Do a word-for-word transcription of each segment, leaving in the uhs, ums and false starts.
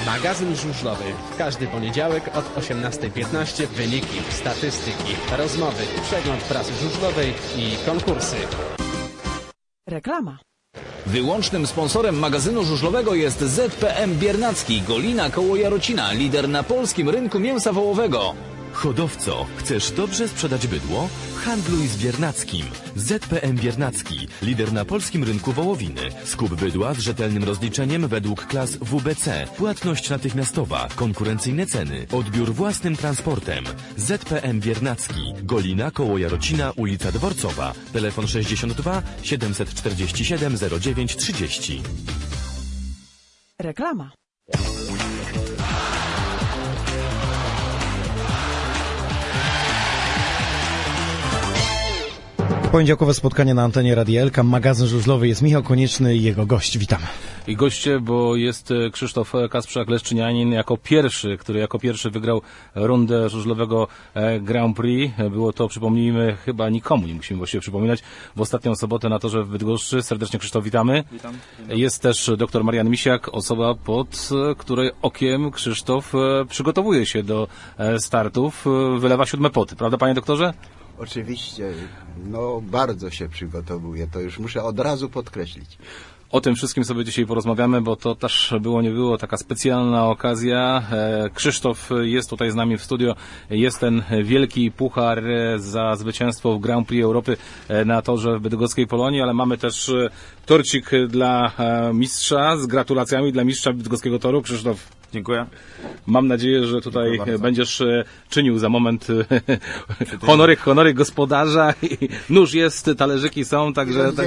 Magazyn żużlowy. W każdy poniedziałek od osiemnastej piętnaście wyniki, statystyki, rozmowy, przegląd prasy żużlowej i konkursy. Reklama. Wyłącznym sponsorem magazynu żużlowego jest Z P M Biernacki, Golina koło Jarocina, lider na polskim rynku mięsa wołowego. Hodowco, chcesz dobrze sprzedać bydło? Handluj z Biernackim. Z P M Biernacki, lider na polskim rynku wołowiny. Skup bydła z rzetelnym rozliczeniem według klas W B C. Płatność natychmiastowa, konkurencyjne ceny, odbiór własnym transportem. Z P M Biernacki, Golina koło Jarocina, ulica Dworcowa. Telefon sześćdziesiąt dwa siedemset czterdzieści siedem zero dziewięć trzydzieści. Reklama. Poniedziałkowe spotkanie na antenie Radia Elka. Magazyn żużlowy, jest Michał Konieczny i jego gość. Witamy. I goście, bo jest Krzysztof Kasprzak-Leszczynianin jako pierwszy, który jako pierwszy wygrał rundę żużlowego Grand Prix. Było to, przypomnijmy, chyba nikomu nie musimy właściwie przypominać, w ostatnią sobotę na torze w Bydgoszczy. Serdecznie, Krzysztof, witamy. Witam. Jest też dr Marian Misiak, osoba, pod której okiem Krzysztof przygotowuje się do startów, wylewa siódme poty. Prawda, panie doktorze? Oczywiście, no bardzo się przygotowuję, to już muszę od razu podkreślić. O tym wszystkim sobie dzisiaj porozmawiamy, bo to też było, nie było, taka specjalna okazja. Krzysztof jest tutaj z nami w studio. Jest ten wielki puchar za zwycięstwo w Grand Prix Europy na torze w bydgoskiej Polonii, ale mamy też torcik dla mistrza z gratulacjami dla mistrza bydgoskiego toru. Krzysztof, dziękuję. Mam nadzieję, że tutaj będziesz czynił za moment honory, honory gospodarza. I nóż jest, talerzyki są, także tak,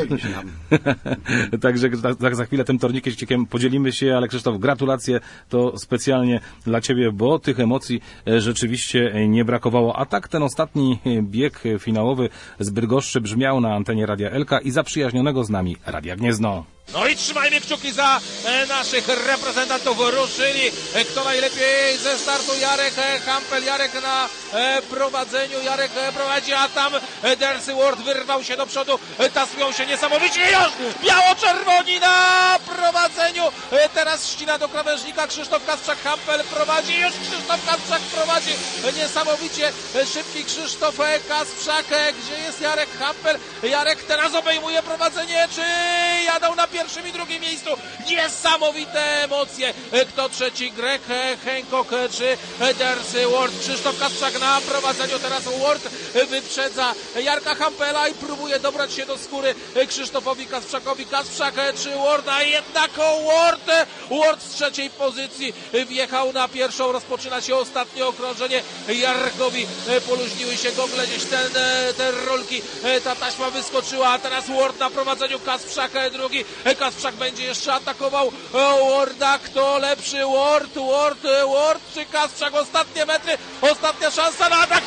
także tak za chwilę tym tornikiem podzielimy się, ale Krzysztof, gratulacje, to specjalnie dla ciebie, bo tych emocji rzeczywiście nie brakowało. A tak ten ostatni bieg finałowy z Bydgoszczy brzmiał na antenie Radia Elka i zaprzyjaźnionego z nami Radia Gniezno. No i trzymajmy kciuki za e, naszych reprezentantów. Ruszyli. E, kto najlepiej ze startu? Jarek e, Hampel. Jarek na e, prowadzeniu. Jarek e, prowadzi, a tam e, Darcy Ward wyrwał się do przodu. E, tasują się niesamowicie. Już biało-czerwoni na prowadzeniu. E, teraz ścina do krawężnika. Krzysztof Kasprzak-Hampel prowadzi. Już Krzysztof Kasprzak prowadzi. E, niesamowicie e, szybki Krzysztof e, Kasprzak. E, gdzie jest Jarek Hampel? Jarek teraz obejmuje prowadzenie. Czy jadą na pierwszym i drugim miejscu? Niesamowite emocje. Kto trzeci? Greg Hancock czy Darcy Ward? Krzysztof Kasprzak na prowadzeniu. Teraz Ward wyprzedza Jarka Hampela i próbuje dobrać się do skóry Krzysztofowi Kasprzakowi. Kasprzak czy Ward? A jednak Ward. Ward z trzeciej pozycji wjechał na pierwszą. Rozpoczyna się ostatnie okrążenie. Jarkowi poluźniły się gogle, gdzieś ten, te rolki. Ta taśma wyskoczyła, a teraz Ward na prowadzeniu. Kasprzak drugi. Kasprzak będzie jeszcze atakował Warda. Kto lepszy? Ward, Ward, Ward czy Kasprzak? Ostatnie metry, ostatnia szansa na atak.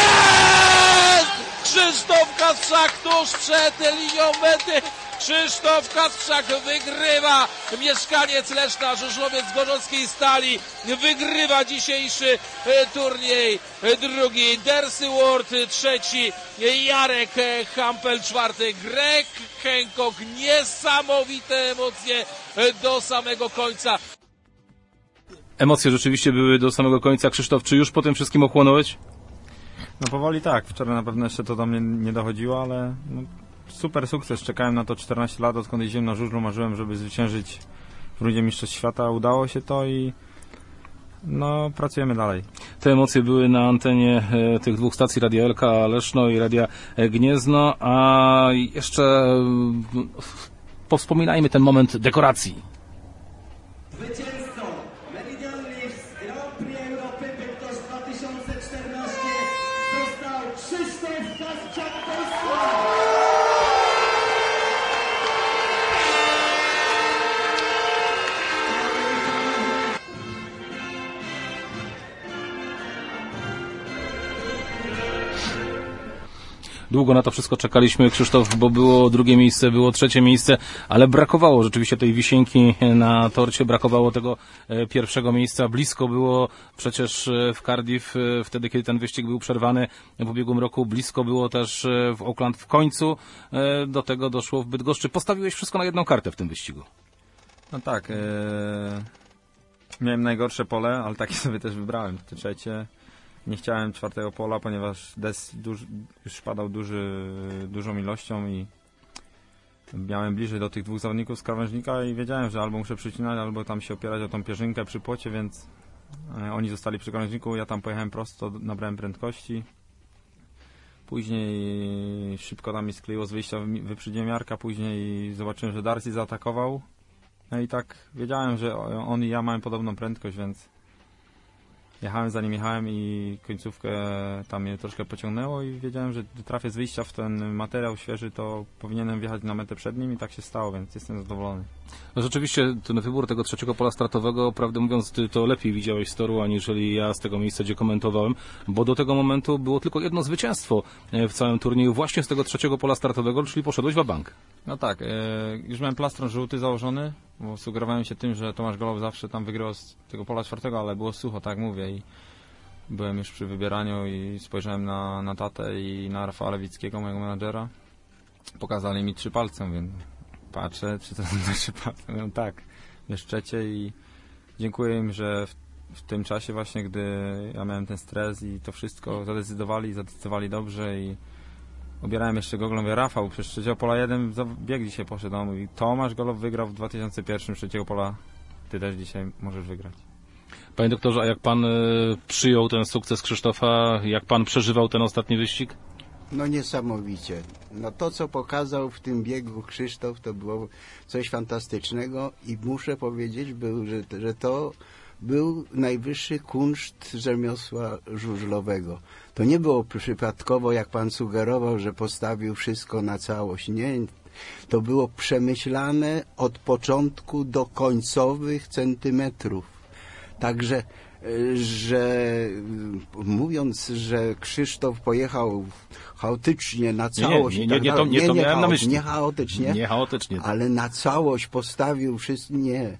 Jest! Krzysztof Kasprzak tuż przed linią mety. Krzysztof Kasprzak wygrywa. Mieszkaniec Leszna, żużlowiec Gorzowskiej Stali wygrywa dzisiejszy turniej. Drugi Darcy Ward, trzeci Jarek Hampel, czwarty Greg Hancock. Niesamowite emocje do samego końca. Emocje rzeczywiście były do samego końca. Krzysztof, czy już po tym wszystkim ochłonąłeś? No powoli tak. Wczoraj na pewno jeszcze to do mnie nie dochodziło, ale no, super sukces. Czekałem na to czternaście lat, odkąd jeździłem na żużlu. Marzyłem, żeby zwyciężyć w rundzie Mistrzostw Świata. Udało się to i no pracujemy dalej. Te emocje były na antenie e, tych dwóch stacji Radia Elka, Leszno i Radia Gniezno, a jeszcze e, powspominajmy ten moment dekoracji. Zwycięzcą Meridian Leafs Grand Prix Europy Bydgoszcz dwa tysiące czternaście został Krzysztof Kasprzak-Polska. Długo na to wszystko czekaliśmy, Krzysztof, bo było drugie miejsce, było trzecie miejsce, ale brakowało rzeczywiście tej wisienki na torcie, brakowało tego pierwszego miejsca. Blisko było przecież w Cardiff, wtedy kiedy ten wyścig był przerwany w ubiegłym roku, blisko było też w Auckland. W końcu do tego doszło w Bydgoszczy. Postawiłeś wszystko na jedną kartę w tym wyścigu. No tak. Ee... miałem najgorsze pole, ale takie sobie też wybrałem. To trzecie. Nie chciałem czwartego pola, ponieważ des duż, już padał duży, dużą ilością i miałem bliżej do tych dwóch zawodników z krawężnika i wiedziałem, że albo muszę przycinać, albo tam się opierać o tą pierzynkę przy płocie, więc e, oni zostali przy krawężniku, ja tam pojechałem prosto, nabrałem prędkości. Później szybko tam mi skleiło z wyjścia, wyprzedziłem Jarka, później zobaczyłem, że Darcy zaatakował. No i tak wiedziałem, że on i ja mamy podobną prędkość, więc jechałem za nim, jechałem i końcówkę tam mnie troszkę pociągnęło i wiedziałem, że gdy trafię z wyjścia w ten materiał świeży, to powinienem wjechać na metę przed nim i tak się stało, więc jestem zadowolony. No rzeczywiście ten wybór tego trzeciego pola startowego, prawdę mówiąc, ty to lepiej widziałeś z toru, aniżeli ja z tego miejsca, gdzie komentowałem, bo do tego momentu było tylko jedno zwycięstwo w całym turnieju właśnie z tego trzeciego pola startowego, czyli poszedłeś wa bank. No tak, e, już miałem plastron żółty założony, bo sugerowałem się tym, że Tomasz Golow zawsze tam wygrywał z tego pola czwartego, ale było sucho, tak mówię, i byłem już przy wybieraniu i spojrzałem na, na tatę i na Rafała Lewickiego, mojego menadżera. Pokazali mi trzy palce, mówię, patrzę, czy to są trzy palce, mówię, tak, wieszczecie i dziękuję im, że w, w tym czasie właśnie, gdy ja miałem ten stres i to wszystko, zadecydowali, zadecydowali dobrze i obierałem jeszcze goglą, mówię, Rafał, przez trzeciego pola jeden bieg dzisiaj poszedł, on mówi, Tomasz Golow wygrał w dwa tysiące pierwszym trzeciego pola, ty też dzisiaj możesz wygrać. Panie doktorze, a jak pan y, przyjął ten sukces Krzysztofa, jak pan przeżywał ten ostatni wyścig? No niesamowicie. No to, co pokazał w tym biegu Krzysztof, to było coś fantastycznego i muszę powiedzieć, był, że, że to był najwyższy kunszt rzemiosła żużlowego. To nie było przypadkowo, jak pan sugerował, że postawił wszystko na całość. Nie, to było przemyślane od początku do końcowych centymetrów. Także, że mówiąc, że Krzysztof pojechał chaotycznie na całość, nie, nie, nie, nie, to, nie, to miałem nie, na myśli. Nie chaotycznie, nie chaotycznie, ale na całość postawił wszystko, nie.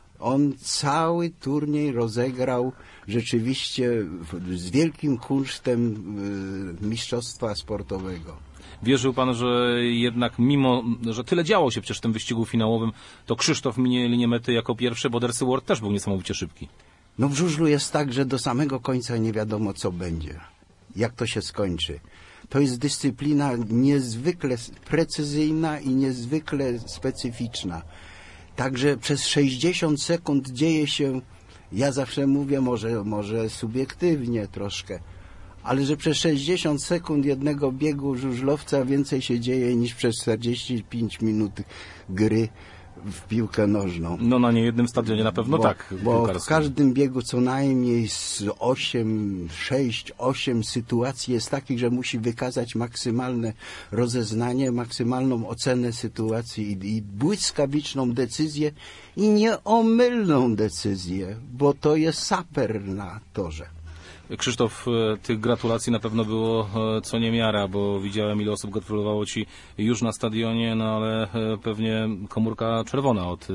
On cały turniej rozegrał rzeczywiście z wielkim kunsztem mistrzostwa sportowego. Wierzył pan, że jednak mimo, że tyle działo się przecież w tym wyścigu finałowym, to Krzysztof minie linię mety jako pierwszy, bo Darcy Ward też był niesamowicie szybki. No w żużlu jest tak, że do samego końca nie wiadomo, co będzie, jak to się skończy. To jest dyscyplina niezwykle precyzyjna i niezwykle specyficzna. Także przez sześćdziesiąt sekund dzieje się, ja zawsze mówię, może, może subiektywnie troszkę, ale że przez sześćdziesiąt sekund jednego biegu żużlowca więcej się dzieje niż przez czterdzieści pięć minut gry w piłkę nożną. No na niejednym stadionie na pewno bo, tak. Bo w każdym biegu co najmniej z osiem, sześć, osiem sytuacji jest takich, że musi wykazać maksymalne rozeznanie, maksymalną ocenę sytuacji i, i błyskawiczną decyzję i nieomylną decyzję, bo to jest saper na torze. Krzysztof, tych gratulacji na pewno było co niemiara, bo widziałem, ile osób gratulowało Ci już na stadionie, no ale pewnie komórka czerwona od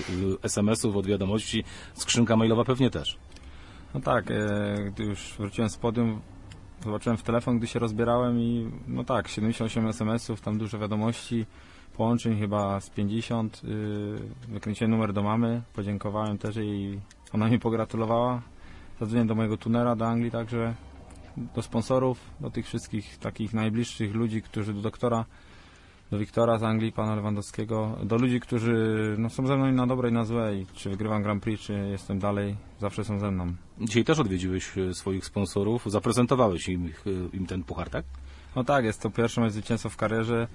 es em esów, od wiadomości, skrzynka mailowa pewnie też. No tak, gdy już wróciłem z podium, zobaczyłem w telefon, gdy się rozbierałem i no tak, siedemdziesiąt osiem es em esów, tam dużo wiadomości, połączeń chyba z pięćdziesiąt, wykręciłem numer do mamy, podziękowałem też i ona mi pogratulowała. Zadzwonię do mojego tunera do Anglii, także do sponsorów, do tych wszystkich takich najbliższych ludzi, którzy do doktora, do Wiktora z Anglii, pana Lewandowskiego, do ludzi, którzy no, są ze mną i na dobre i na złe i czy wygrywam Grand Prix, czy jestem dalej, zawsze są ze mną. Dzisiaj też odwiedziłeś swoich sponsorów, zaprezentowałeś im, im ten puchar, tak? No tak, jest to pierwsze moje zwycięstwo w karierze.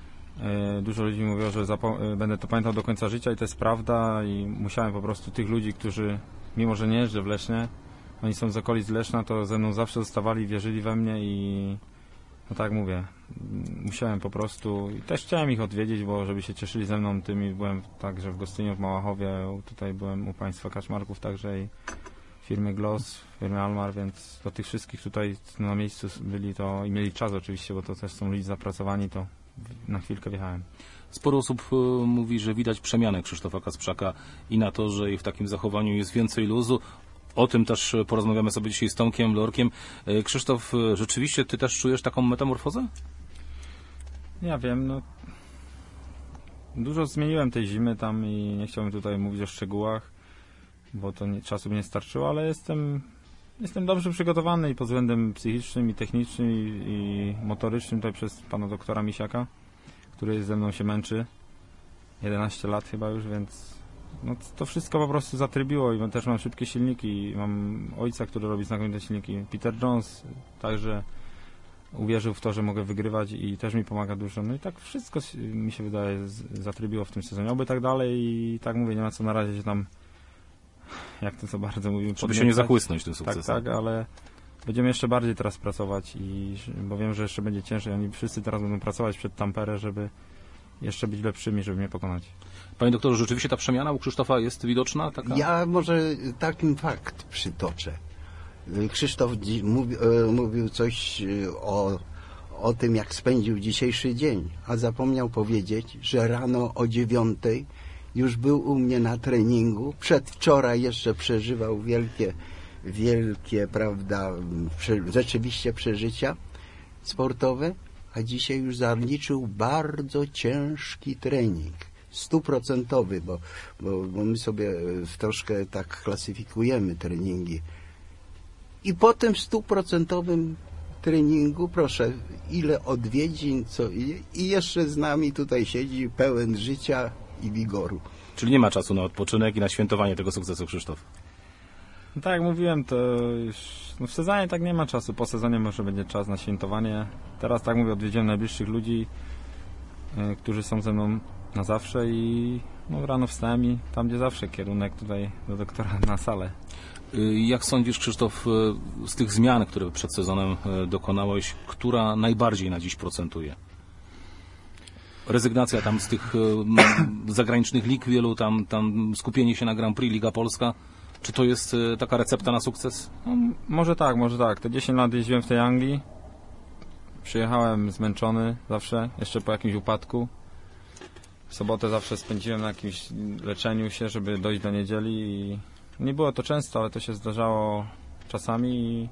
Dużo ludzi mówiło, że będę to pamiętał do końca życia i to jest prawda i musiałem po prostu tych ludzi, którzy, mimo że nie jeżdżę w Lesznie, oni są z okolic Leszna, to ze mną zawsze zostawali, wierzyli we mnie i no tak mówię, musiałem po prostu i też chciałem ich odwiedzić, bo żeby się cieszyli ze mną tymi, byłem także w Gostyniu, w Małachowie, tutaj byłem u państwa Kaczmarków także i firmy Gloss, firmy Almar, więc do tych wszystkich tutaj na miejscu byli to i mieli czas oczywiście, bo to też są ludzie zapracowani, to na chwilkę wjechałem. Sporo osób mówi, że widać przemianę Krzysztofa Kasprzaka i na to, że i w takim zachowaniu jest więcej luzu. O tym też porozmawiamy sobie dzisiaj z Tomkiem Lorkiem. Krzysztof, rzeczywiście ty też czujesz taką metamorfozę? Ja wiem, no dużo zmieniłem tej zimy tam i nie chciałbym tutaj mówić o szczegółach. bo to nie, czasu by nie starczyło, ale jestem, jestem dobrze przygotowany i pod względem psychicznym, i technicznym, i, i motorycznym tutaj przez pana doktora Misiaka, który ze mną się męczy. jedenaście lat chyba już, więc no, to wszystko po prostu zatrybiło i też mam szybkie silniki. Mam ojca, który robi znakomite silniki. Peter Jones także uwierzył w to, że mogę wygrywać i też mi pomaga dużo. No i tak wszystko mi się wydaje zatrybiło w tym sezonie. Oby tak dalej i tak mówię, nie ma co na razie się tam, jak to co bardzo mówimy, żeby się nie zachłysnąć tym sukcesem. Tak, tak, ale będziemy jeszcze bardziej teraz pracować, i bo wiem, że jeszcze będzie ciężej. Oni wszyscy teraz będą pracować przed Tampere, żeby jeszcze być lepszymi, żeby mnie pokonać. Panie doktorze, rzeczywiście ta przemiana u Krzysztofa jest widoczna? Taka? Ja może taki fakt przytoczę. Krzysztof mówi, e, mówił coś o, o tym, jak spędził dzisiejszy dzień, a zapomniał powiedzieć, że rano o dziewiątej już był u mnie na treningu. Przedwczoraj jeszcze przeżywał wielkie, wielkie, prawda, prze, rzeczywiście przeżycia sportowe, a dzisiaj już zaliczył bardzo ciężki trening. Stuprocentowy, bo, bo, bo my sobie troszkę tak klasyfikujemy treningi. I po tym stuprocentowym treningu, proszę, ile odwiedzin, co i, i jeszcze z nami tutaj siedzi pełen życia i wigoru. Czyli nie ma czasu na odpoczynek i na świętowanie tego sukcesu, Krzysztof? No tak jak mówiłem, to już no w sezonie tak nie ma czasu. Po sezonie może będzie czas na świętowanie. Teraz tak mówię, odwiedziłem najbliższych ludzi, y, którzy są ze mną na zawsze i no, rano wstałem i tam, gdzie zawsze, kierunek tutaj do doktora na salę. Jak sądzisz, Krzysztof, z tych zmian, które przed sezonem dokonałeś, która najbardziej na dziś procentuje? Rezygnacja tam z tych zagranicznych lig wielu, tam, tam skupienie się na Grand Prix, Liga Polska. Czy to jest taka recepta na sukces? No, może tak, może tak. Te dziesięć lat jeździłem w tej Anglii. Przyjechałem zmęczony zawsze, jeszcze po jakimś upadku. W sobotę zawsze spędziłem na jakimś leczeniu się, żeby dojść do niedzieli i nie było to często, ale to się zdarzało czasami i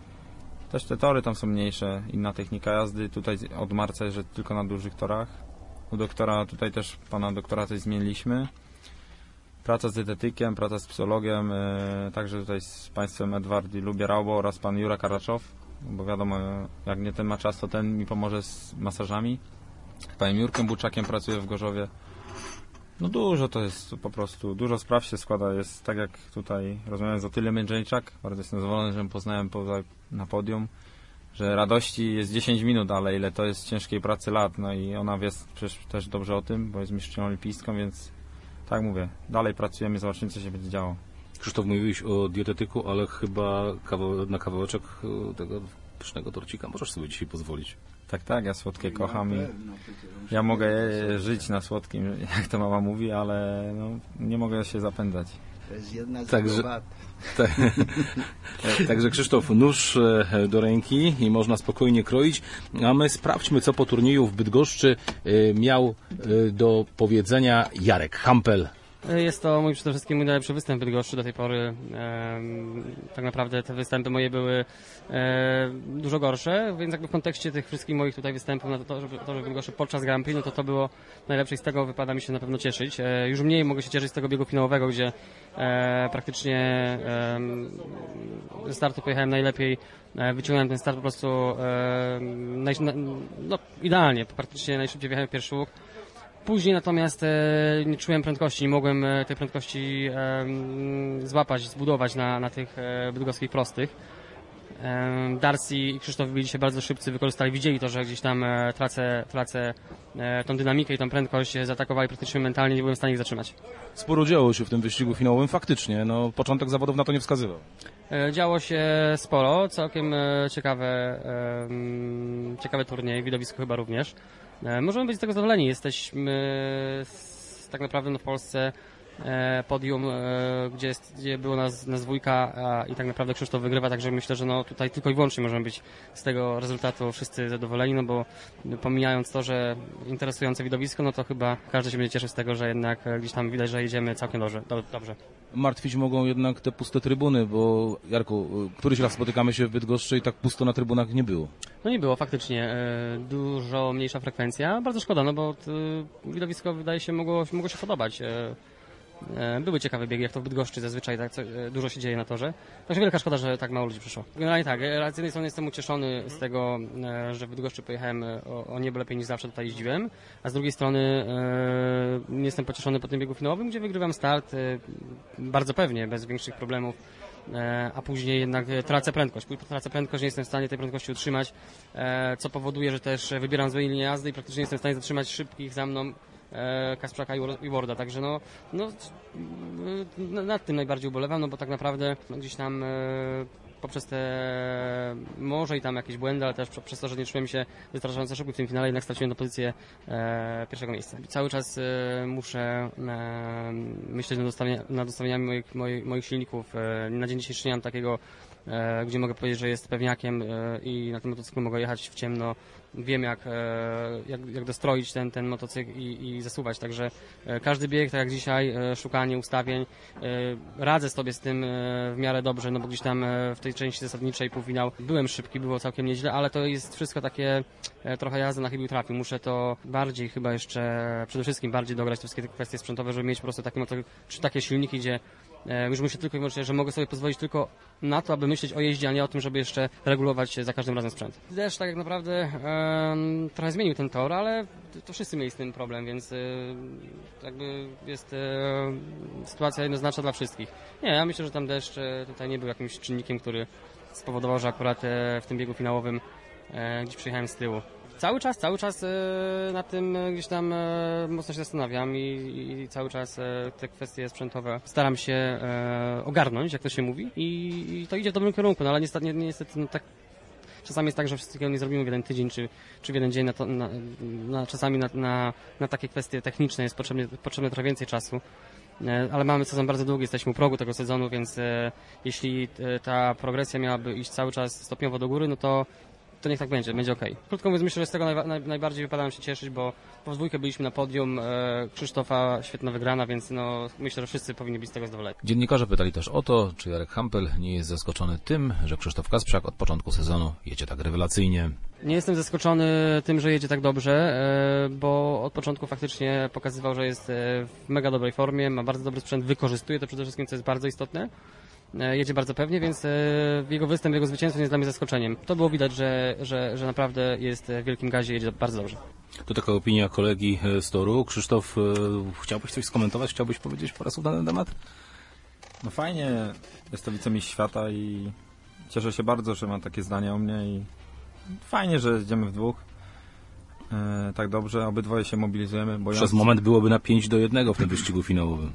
też te tory tam są mniejsze, inna technika jazdy. Tutaj od marca jeżdżę tylko na dużych torach. U doktora, tutaj też pana doktora coś zmieniliśmy. Praca z dietetykiem, praca z psychologiem, yy, także tutaj z państwem Edward i Lubie Raubo oraz pan Jura Karaczow, bo wiadomo, jak nie ten ma czas, to ten mi pomoże z masażami. Z panem Jurkiem Buczakiem pracuję w Gorzowie. No dużo to jest po prostu, dużo spraw się składa. Jest tak jak tutaj rozmawiałem z Otylią Jędrzejczak, bardzo jestem zadowolony, że ją poznałem na podium, że radości jest dziesięć minut, ale ile to jest ciężkiej pracy lat. No i ona wie przecież też dobrze o tym, bo jest mistrzynią olimpijską, więc tak mówię, dalej pracujemy, zobaczymy, co się będzie działo. Krzysztof, mówiłeś o dietetyku, ale chyba kawał, na kawałeczek tego pysznego torcika możesz sobie dzisiaj pozwolić. Tak, tak, ja słodkie kocham i ja mogę żyć na słodkim, jak to mama mówi, ale no, nie mogę się zapędzać. To jest jedna z Także, tak, Także Krzysztof, nóż do ręki i można spokojnie kroić, a my sprawdźmy, co po turnieju w Bydgoszczy miał do powiedzenia Jarek Hampel. Jest to mój przede wszystkim mój najlepszy występ w Bydgoszczy do tej pory. E, tak naprawdę te występy moje były e, dużo gorsze, więc jakby w kontekście tych wszystkich moich tutaj występów na to, że, to, że w Bydgoszczy podczas Grand Prix, no to to było najlepsze i z tego wypada mi się na pewno cieszyć. E, już mniej mogę się cieszyć z tego biegu finałowego, gdzie e, praktycznie e, ze startu pojechałem najlepiej, e, wyciągnąłem ten start po prostu e, naj, no, idealnie, praktycznie najszybciej wjechałem w pierwszy łuk. Później natomiast e, nie czułem prędkości, nie mogłem e, tej prędkości e, złapać, zbudować na, na tych e, bydgoskich prostych. E, Darcy i Krzysztof byli się bardzo szybcy, wykorzystali, widzieli to, że gdzieś tam e, tracę, tracę e, tą dynamikę i tą prędkość, e, zaatakowali praktycznie mentalnie, nie byłem w stanie ich zatrzymać. Sporo działo się w tym wyścigu finałowym, faktycznie, no początek zawodów na to nie wskazywał. E, działo się sporo, całkiem e, ciekawe, e, ciekawe turnieje, widowisko chyba również. Możemy być z tego zadowoleni. Jesteśmy tak naprawdę no, w Polsce podium, gdzie, jest, gdzie było nas, nas dwójka i tak naprawdę Krzysztof wygrywa, także myślę, że no, tutaj tylko i wyłącznie możemy być z tego rezultatu wszyscy zadowoleni, no bo pomijając to, że interesujące widowisko, no to chyba każdy się będzie cieszył z tego, że jednak gdzieś tam widać, że jedziemy całkiem dobrze. dobrze. Martwić mogą jednak te puste trybuny, bo Jarku, któryś raz spotykamy się w Bydgoszczy i tak pusto na trybunach nie było. No nie było, faktycznie. Dużo mniejsza frekwencja. Bardzo szkoda, no bo widowisko wydaje się mogło, mogło się podobać. Były ciekawe biegi, jak to w Bydgoszczy zazwyczaj tak, co, dużo się dzieje na torze. Także wielka szkoda, że tak mało ludzi przyszło. Generalnie tak, z jednej strony jestem ucieszony z tego, że w Bydgoszczy pojechałem o, o niebo lepiej niż zawsze tutaj jeździłem, a z drugiej strony e, jestem pocieszony po tym biegu finałowym, gdzie wygrywam start e, bardzo pewnie, bez większych problemów, e, a później jednak tracę prędkość. Tracę prędkość, nie jestem w stanie tej prędkości utrzymać, e, co powoduje, że też wybieram złe linie jazdy i praktycznie nie jestem w stanie zatrzymać szybkich za mną Kasprzaka i Warda, także no, no nad tym najbardziej ubolewam, no bo tak naprawdę no, gdzieś tam e, poprzez te może i tam jakieś błędy, ale też przez to, że nie czułem się wystarczająco szybko w tym finale, jednak straciłem do pozycję e, pierwszego miejsca. Cały czas e, muszę e, myśleć nad, dostawienia, nad dostawieniami moich, moich, moich silników. E, na dzień dzisiejszy nie mam takiego, e, gdzie mogę powiedzieć, że jest pewniakiem e, i na tym motocyklu mogę jechać w ciemno. Wiem jak, jak, jak dostroić ten, ten motocykl i, i zasuwać, także każdy bieg, tak jak dzisiaj, szukanie ustawień, radzę sobie z tym w miarę dobrze, no bo gdzieś tam w tej części zasadniczej półfinał byłem szybki, było całkiem nieźle, ale to jest wszystko takie trochę jazda na chybił trafił. Muszę to bardziej chyba jeszcze, przede wszystkim bardziej dograć te wszystkie kwestie sprzętowe, żeby mieć po prostu taki motocykl, czy takie silniki, gdzie już myślę tylko i wyłącznie, że mogę sobie pozwolić tylko na to, aby myśleć o jeździe, a nie o tym, żeby jeszcze regulować za każdym razem sprzęt. Deszcz tak jak naprawdę um, trochę zmienił ten tor, ale to wszyscy mieli z tym problem, więc y, jakby jest y, sytuacja jednoznaczna dla wszystkich. Nie, ja myślę, że tam deszcz y, tutaj nie był jakimś czynnikiem, który spowodował, że akurat y, w tym biegu finałowym y, gdzieś przyjechałem z tyłu. Cały czas, cały czas e, nad tym gdzieś tam e, mocno się zastanawiam i, i cały czas e, te kwestie sprzętowe staram się e, ogarnąć, jak to się mówi i, i to idzie w dobrym kierunku, no ale niestety, ni, niestety no, tak, czasami jest tak, że wszystkiego nie zrobimy w jeden tydzień czy, czy w jeden dzień, na to, na, na, czasami na, na, na takie kwestie techniczne jest potrzebne, potrzebne trochę więcej czasu. Ale mamy sezon bardzo długi, jesteśmy u progu tego sezonu, więc e, jeśli e, ta progresja miałaby iść cały czas stopniowo do góry, no to to niech tak będzie, będzie okej. Okay. Krótko mówiąc, myślę, że z tego naj, naj, najbardziej wypada nam się cieszyć, bo po dwójkę byliśmy na podium, e, Krzysztofa świetna wygrana, więc no, myślę, że wszyscy powinni być z tego zadowoleni. Dziennikarze pytali też o to, czy Jarek Hampel nie jest zaskoczony tym, że Krzysztof Kasprzak od początku sezonu jedzie tak rewelacyjnie. Nie jestem zaskoczony tym, że jedzie tak dobrze, e, bo od początku faktycznie pokazywał, że jest w mega dobrej formie, ma bardzo dobry sprzęt, wykorzystuje to przede wszystkim, co jest bardzo istotne. Jedzie bardzo pewnie, więc jego występ, jego zwycięstwo jest dla mnie zaskoczeniem. To było widać, że, że, że naprawdę jest w wielkim gazie, jedzie bardzo dobrze. To taka opinia kolegi z toru. Krzysztof, chciałbyś coś skomentować? Chciałbyś powiedzieć parę słów na ten temat? No fajnie, jest to wicemistrz świata i cieszę się bardzo, że ma takie zdanie o mnie i fajnie, że jedziemy w dwóch. E, tak dobrze, obydwoje się mobilizujemy. Przez ja... moment byłoby na pięć do jednego w tym wyścigu finałowym.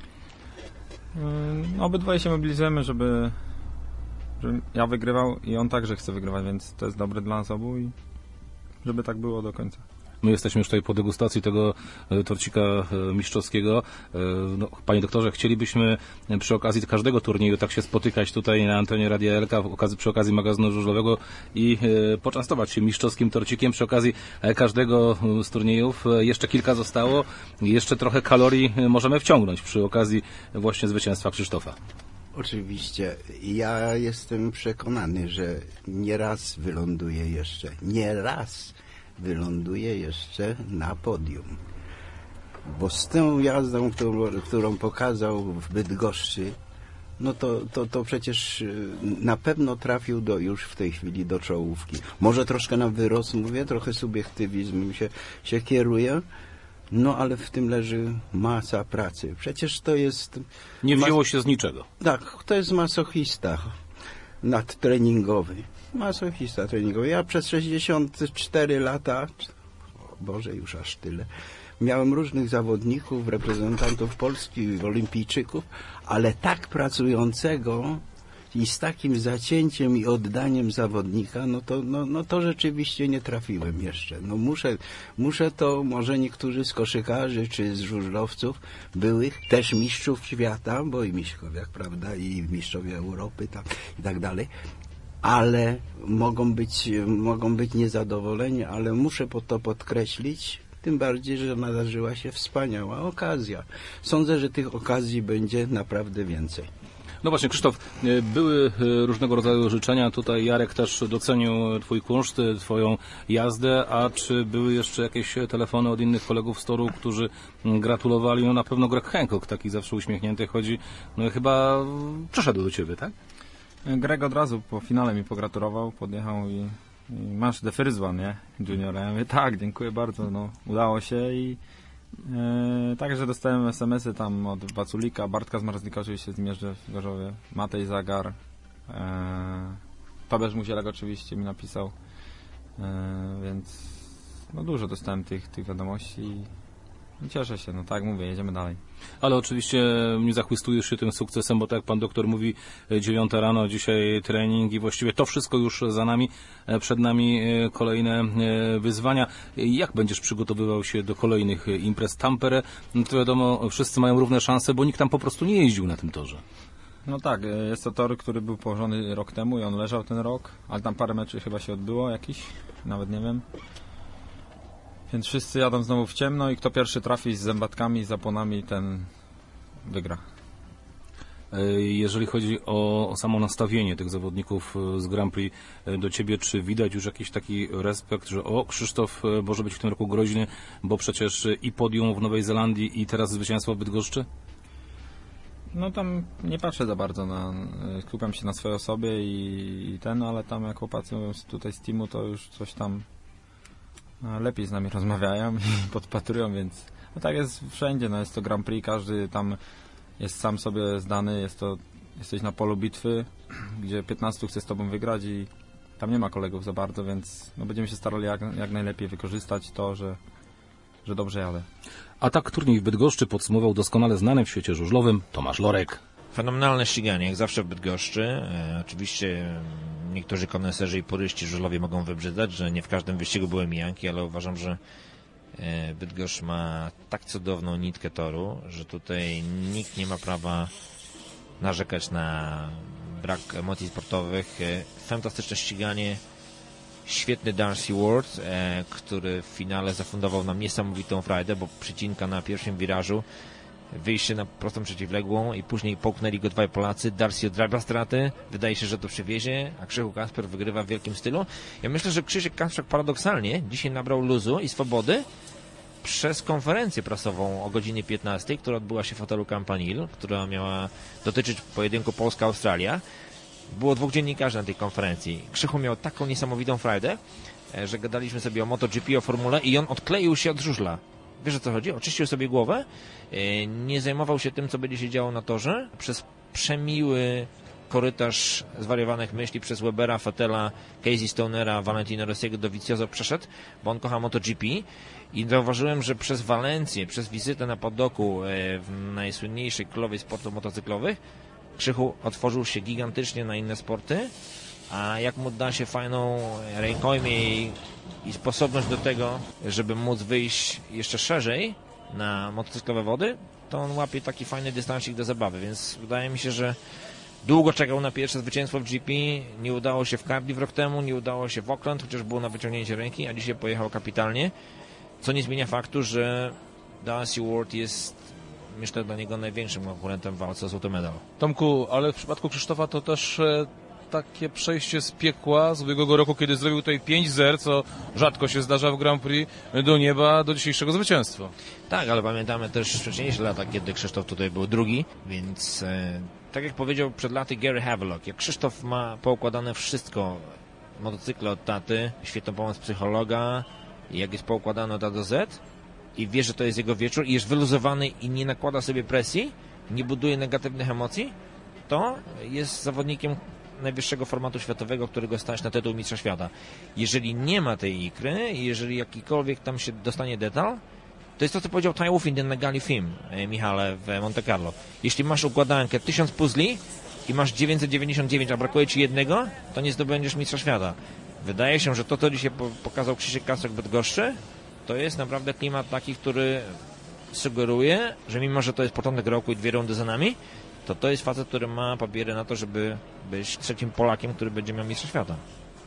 No, obydwoje się mobilizujemy, żeby, żeby ja wygrywał i on także chce wygrywać, więc to jest dobre dla nas obu i żeby tak było do końca. My jesteśmy już tutaj po degustacji tego torcika mistrzowskiego. No, panie doktorze, chcielibyśmy przy okazji każdego turnieju tak się spotykać tutaj na antenie Radia Elka przy okazji magazynu żużlowego i poczęstować się mistrzowskim torcikiem przy okazji każdego z turniejów. Jeszcze kilka zostało. Jeszcze trochę kalorii możemy wciągnąć przy okazji właśnie zwycięstwa Krzysztofa. Oczywiście. Ja jestem przekonany, że nie raz wyląduje jeszcze. Nie raz. wyląduje jeszcze na podium. Bo z tą jazdą, którą, którą pokazał w Bydgoszczy, no to, to, to przecież na pewno trafił do, już w tej chwili do czołówki. Może troszkę na wyrost, mówię, trochę subiektywizmem się, się kieruje, no ale w tym leży masa pracy. Przecież to jest... Nie wzięło się z niczego. Tak, to jest masochista nadtreningowy. Masochista treningowy. Ja przez sześćdziesiąt cztery lata, o Boże, już aż tyle, miałem różnych zawodników, reprezentantów Polski, olimpijczyków, ale tak pracującego i z takim zacięciem i oddaniem zawodnika, no to, no, no to rzeczywiście nie trafiłem jeszcze. No muszę, muszę to, może niektórzy z koszykarzy czy z żużlowców byłych, też mistrzów świata, bo i mistrzowie, prawda, i mistrzowie Europy tam, i tak dalej, ale mogą być, mogą być niezadowoleni, ale muszę to podkreślić, tym bardziej, że nadarzyła się wspaniała okazja. Sądzę, że tych okazji będzie naprawdę więcej. No właśnie, Krzysztof, były różnego rodzaju życzenia. Tutaj Jarek też docenił twój kunszt, twoją jazdę, a czy były jeszcze jakieś telefony od innych kolegów z toru, którzy gratulowali? No na pewno Greg Hancock, taki zawsze uśmiechnięty, chodzi, no chyba przyszedł do ciebie, tak? Greg od razu po finale mi pogratulował, podjechał i, i masz the first one, nie? Junior. Ja mówię, tak, dziękuję bardzo, no udało się i e, także dostałem es em esy tam od Waculika, Bartka Zmarzlika oczywiście zmierzę w Gorzowie, Matej Zagar, e, Tobiasz Muzielek oczywiście mi napisał, e, więc no dużo dostałem tych, tych wiadomości i cieszę się, no tak mówię, jedziemy dalej. Ale oczywiście nie zachwystujesz się tym sukcesem, bo tak jak pan doktor mówi, dziewiąta rano, dzisiaj trening i właściwie to wszystko już za nami, przed nami kolejne wyzwania. Jak będziesz przygotowywał się do kolejnych imprez? Tampere, no to wiadomo, wszyscy mają równe szanse, bo nikt tam po prostu nie jeździł na tym torze. No tak, jest to tor, który był położony rok temu i on leżał ten rok, ale tam parę meczów chyba się odbyło jakiś, nawet nie wiem. Więc wszyscy jadą znowu w ciemno i kto pierwszy trafi z zębatkami, z zapłonami, ten wygra. Jeżeli chodzi o, o samo nastawienie tych zawodników z Grand Prix do ciebie, czy widać już jakiś taki respekt, że o, Krzysztof może być w tym roku groźny, bo przecież i podium w Nowej Zelandii i teraz zwycięstwo w Bydgoszczy? No tam nie patrzę za bardzo na, skupiam się na swojej osobie i, i ten, ale tam jak chłopacy mówią tutaj z teamu, to już coś tam lepiej z nami rozmawiają i podpatrują, więc no tak jest wszędzie, no jest to Grand Prix, każdy tam jest sam sobie zdany, jest to, jesteś na polu bitwy, gdzie piętnastu chce z tobą wygrać i tam nie ma kolegów za bardzo, więc no będziemy się starali jak, jak najlepiej wykorzystać to, że, że dobrze jadę. A tak turniej w Bydgoszczy podsumował doskonale znany w świecie żużlowym Tomasz Lorek. Fenomenalne ściganie, jak zawsze w Bydgoszczy. E, oczywiście niektórzy koneserzy i puryści żużlowie mogą wybrzydzać, że nie w każdym wyścigu były mijanki, ale uważam, że e, Bydgoszcz ma tak cudowną nitkę toru, że tutaj nikt nie ma prawa narzekać na brak emocji sportowych. E, fantastyczne ściganie, świetny Darcy Ward, e, który w finale zafundował nam niesamowitą frajdę, bo przycinka na pierwszym wirażu, wyjście na prostą przeciwległą i później połknęli go dwaj Polacy. Darcy odrabia straty, wydaje się, że to przewiezie, a Krzychu Kasper wygrywa w wielkim stylu. Ja myślę, że Krzysiek Kasper paradoksalnie dzisiaj nabrał luzu i swobody przez konferencję prasową o godzinie piętnastej, która odbyła się w hotelu Campanile, która miała dotyczyć pojedynku Polska-Australia. Było dwóch dziennikarzy na tej konferencji. Krzychu miał taką niesamowitą frajdę, że gadaliśmy sobie o MotoGP, o formule i on odkleił się od żużla. Wiesz, o co chodzi? Oczyścił sobie głowę, nie zajmował się tym, co będzie się działo na torze. Przez przemiły korytarz zwariowanych myśli przez Webera, Vettela, Casey Stonera, Valentino Rossiego do Vicioso przeszedł, bo on kocha MotoGP i zauważyłem, że przez Walencję, przez wizytę na Paddoku w najsłynniejszej królowej sportów motocyklowych, Krzychu otworzył się gigantycznie na inne sporty, a jak mu da się fajną rękojmię i, i sposobność do tego, żeby móc wyjść jeszcze szerzej na motocyklowe wody, to on łapie taki fajny dystansik do zabawy, więc wydaje mi się, że długo czekał na pierwsze zwycięstwo w G P, nie udało się w Cardiff rok temu, nie udało się w Auckland, chociaż było na wyciągnięcie ręki, a dzisiaj pojechał kapitalnie, co nie zmienia faktu, że Darcy Ward jest, myślę, dla niego największym konkurentem w walce o złoty medal. Tomku, ale w przypadku Krzysztofa to też e, takie przejście z piekła z ubiegłego roku, kiedy zrobił tutaj pięć zer, co rzadko się zdarza w Grand Prix, do nieba, do dzisiejszego zwycięstwa. Tak, ale pamiętamy też wcześniejsze lata, kiedy Krzysztof tutaj był drugi, więc e, tak jak powiedział przed laty Gary Havelock, jak Krzysztof ma poukładane wszystko, motocykle od taty, świetną pomoc psychologa, jak jest poukładane od A do Z i wie, że to jest jego wieczór i jest wyluzowany i nie nakłada sobie presji, nie buduje negatywnych emocji, to jest zawodnikiem najwyższego formatu światowego, którego stać na tytuł mistrza świata. Jeżeli nie ma tej ikry i jeżeli jakikolwiek tam się dostanie detal, to jest to, co powiedział Ty Wolfenden na gali film, Michale, w Monte Carlo. Jeśli masz układankę tysiąc puzli i masz dziewięćset dziewięćdziesiąt dziewięć, a brakuje ci jednego, to nie zdobędziesz mistrza świata. Wydaje się, że to, co dzisiaj pokazał Krzysiek Kasper w Bydgoszczy, to jest naprawdę klimat taki, który sugeruje, że mimo, że to jest początek roku i dwie rundy za nami, to to jest facet, który ma papiery na to, żeby być trzecim Polakiem, który będzie miał mistrza świata.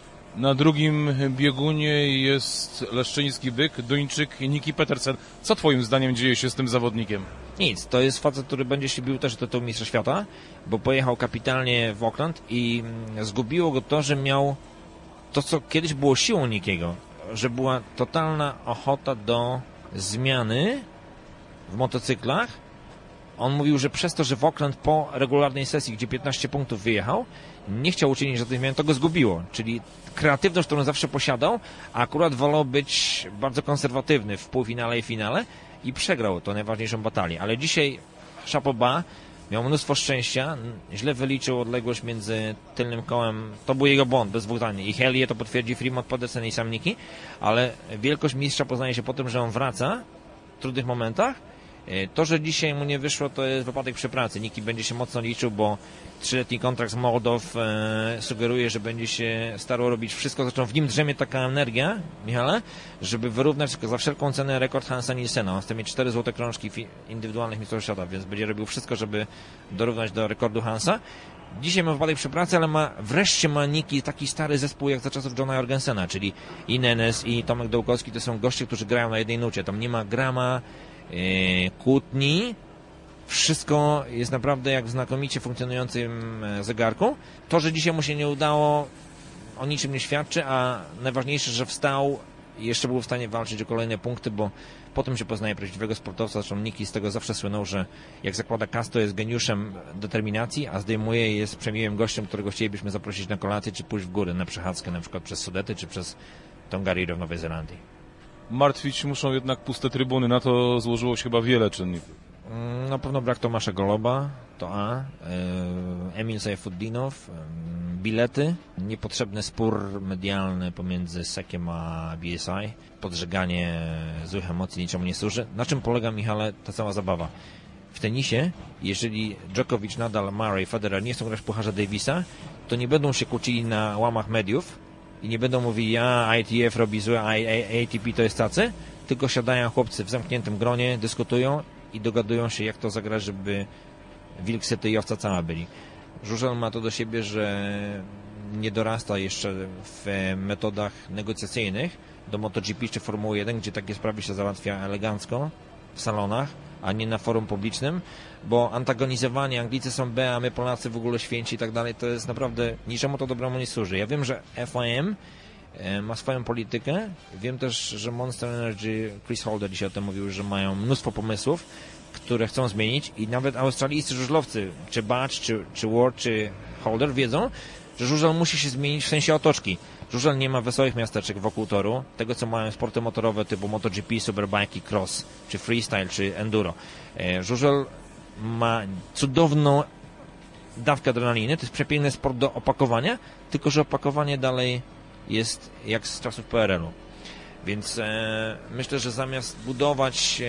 Na drugim biegunie jest leszczyński byk, Duńczyk Niki Petersen. Co twoim zdaniem dzieje się z tym zawodnikiem? Nic, to jest facet, który będzie się bił też do tytułu mistrza świata, bo pojechał kapitalnie w Auckland i zgubiło go to, że miał to, co kiedyś było siłą Nickiego, że była totalna ochota do zmiany w motocyklach. On mówił, że przez to, że w Auckland po regularnej sesji, gdzie piętnaście punktów wyjechał, nie chciał uczynić żadnych zmian, to go zgubiło. Czyli kreatywność, którą zawsze posiadał, a akurat wolał być bardzo konserwatywny w półfinale i finale i przegrał to najważniejszą batalię. Ale dzisiaj chapeau bas, miał mnóstwo szczęścia, źle wyliczył odległość między tylnym kołem, to był jego błąd, bez dwóch zdań. I Hellier to potwierdzi, Fremont, Pedersen i sam Nicki, ale wielkość mistrza poznaje się po tym, że on wraca w trudnych momentach. To, że dzisiaj mu nie wyszło, to jest wypadek przy pracy. Nicki będzie się mocno liczył, bo trzyletni kontrakt z Moldow e, sugeruje, że będzie się starał robić wszystko. Zresztą w nim drzemie taka energia, Michale, żeby wyrównać za wszelką cenę rekord Hansa Nielsena. On chce mieć cztery złote krążki indywidualnych mistrzostw świata, więc będzie robił wszystko, żeby dorównać do rekordu Hansa. Dzisiaj ma wypadek przy pracy, ale ma, wreszcie ma Nicki taki stary zespół jak za czasów Johna Jorgensena, czyli i Nenes, i Tomek Dołkowski to są goście, którzy grają na jednej nucie. Tam nie ma grama, Yy, kłótni, wszystko jest naprawdę jak w znakomicie funkcjonującym zegarku. To, że dzisiaj mu się nie udało, o niczym nie świadczy, a najważniejsze, że wstał i jeszcze był w stanie walczyć o kolejne punkty, bo potem się poznaje prawdziwego sportowca. Zresztą Nicki z tego zawsze słynął, że jak zakłada kas, to jest geniuszem determinacji, a zdejmuje i jest przemiłym gościem, którego chcielibyśmy zaprosić na kolację, czy pójść w górę na przechadzkę, na przykład przez Sudety, czy przez Tongariro w Nowej Zelandii. Martwić muszą jednak puste trybuny, na to złożyło się chyba wiele czynników. Na pewno brak Tomasza Goloba, to A, Emil Sajfuddinow, bilety, niepotrzebny spór medialny pomiędzy Sekiem a B S I, podżeganie złych emocji niczemu nie służy. Na czym polega, Michale, ta cała zabawa? W tenisie, jeżeli Djokovic, Nadal, Murray, Federer nie chcą grać w Pucharze Davisa, to nie będą się kłócili na łamach mediów i nie będą mówili, ja, I T F robi złe, a A T P to jest tacy, tylko siadają chłopcy w zamkniętym gronie, dyskutują i dogadują się, jak to zagrać, żeby wilk syty i owca cała byli. Żużel ma to do siebie, że nie dorasta jeszcze w metodach negocjacyjnych do MotoGP czy Formuły jeden, gdzie takie sprawy się załatwia elegancko w salonach, a nie na forum publicznym, bo antagonizowanie, Anglicy są B, a my Polacy w ogóle święci i tak dalej, to jest naprawdę, niczemu to dobremu nie służy. Ja wiem, że F I M ma swoją politykę, wiem też, że Monster Energy, Chris Holder dzisiaj o tym mówił, że mają mnóstwo pomysłów, które chcą zmienić i nawet australijscy żużlowcy, czy Batch, czy, czy Ward, czy Holder wiedzą, że żużel musi się zmienić w sensie otoczki. Żużel nie ma wesołych miasteczek wokół toru, tego co mają sporty motorowe typu MotoGP, Superbike, Cross, czy Freestyle, czy Enduro. Żużel ma cudowną dawkę adrenaliny, to jest przepiękny sport do opakowania, tylko że opakowanie dalej jest jak z czasów P R L-u. Więc e, myślę, że zamiast budować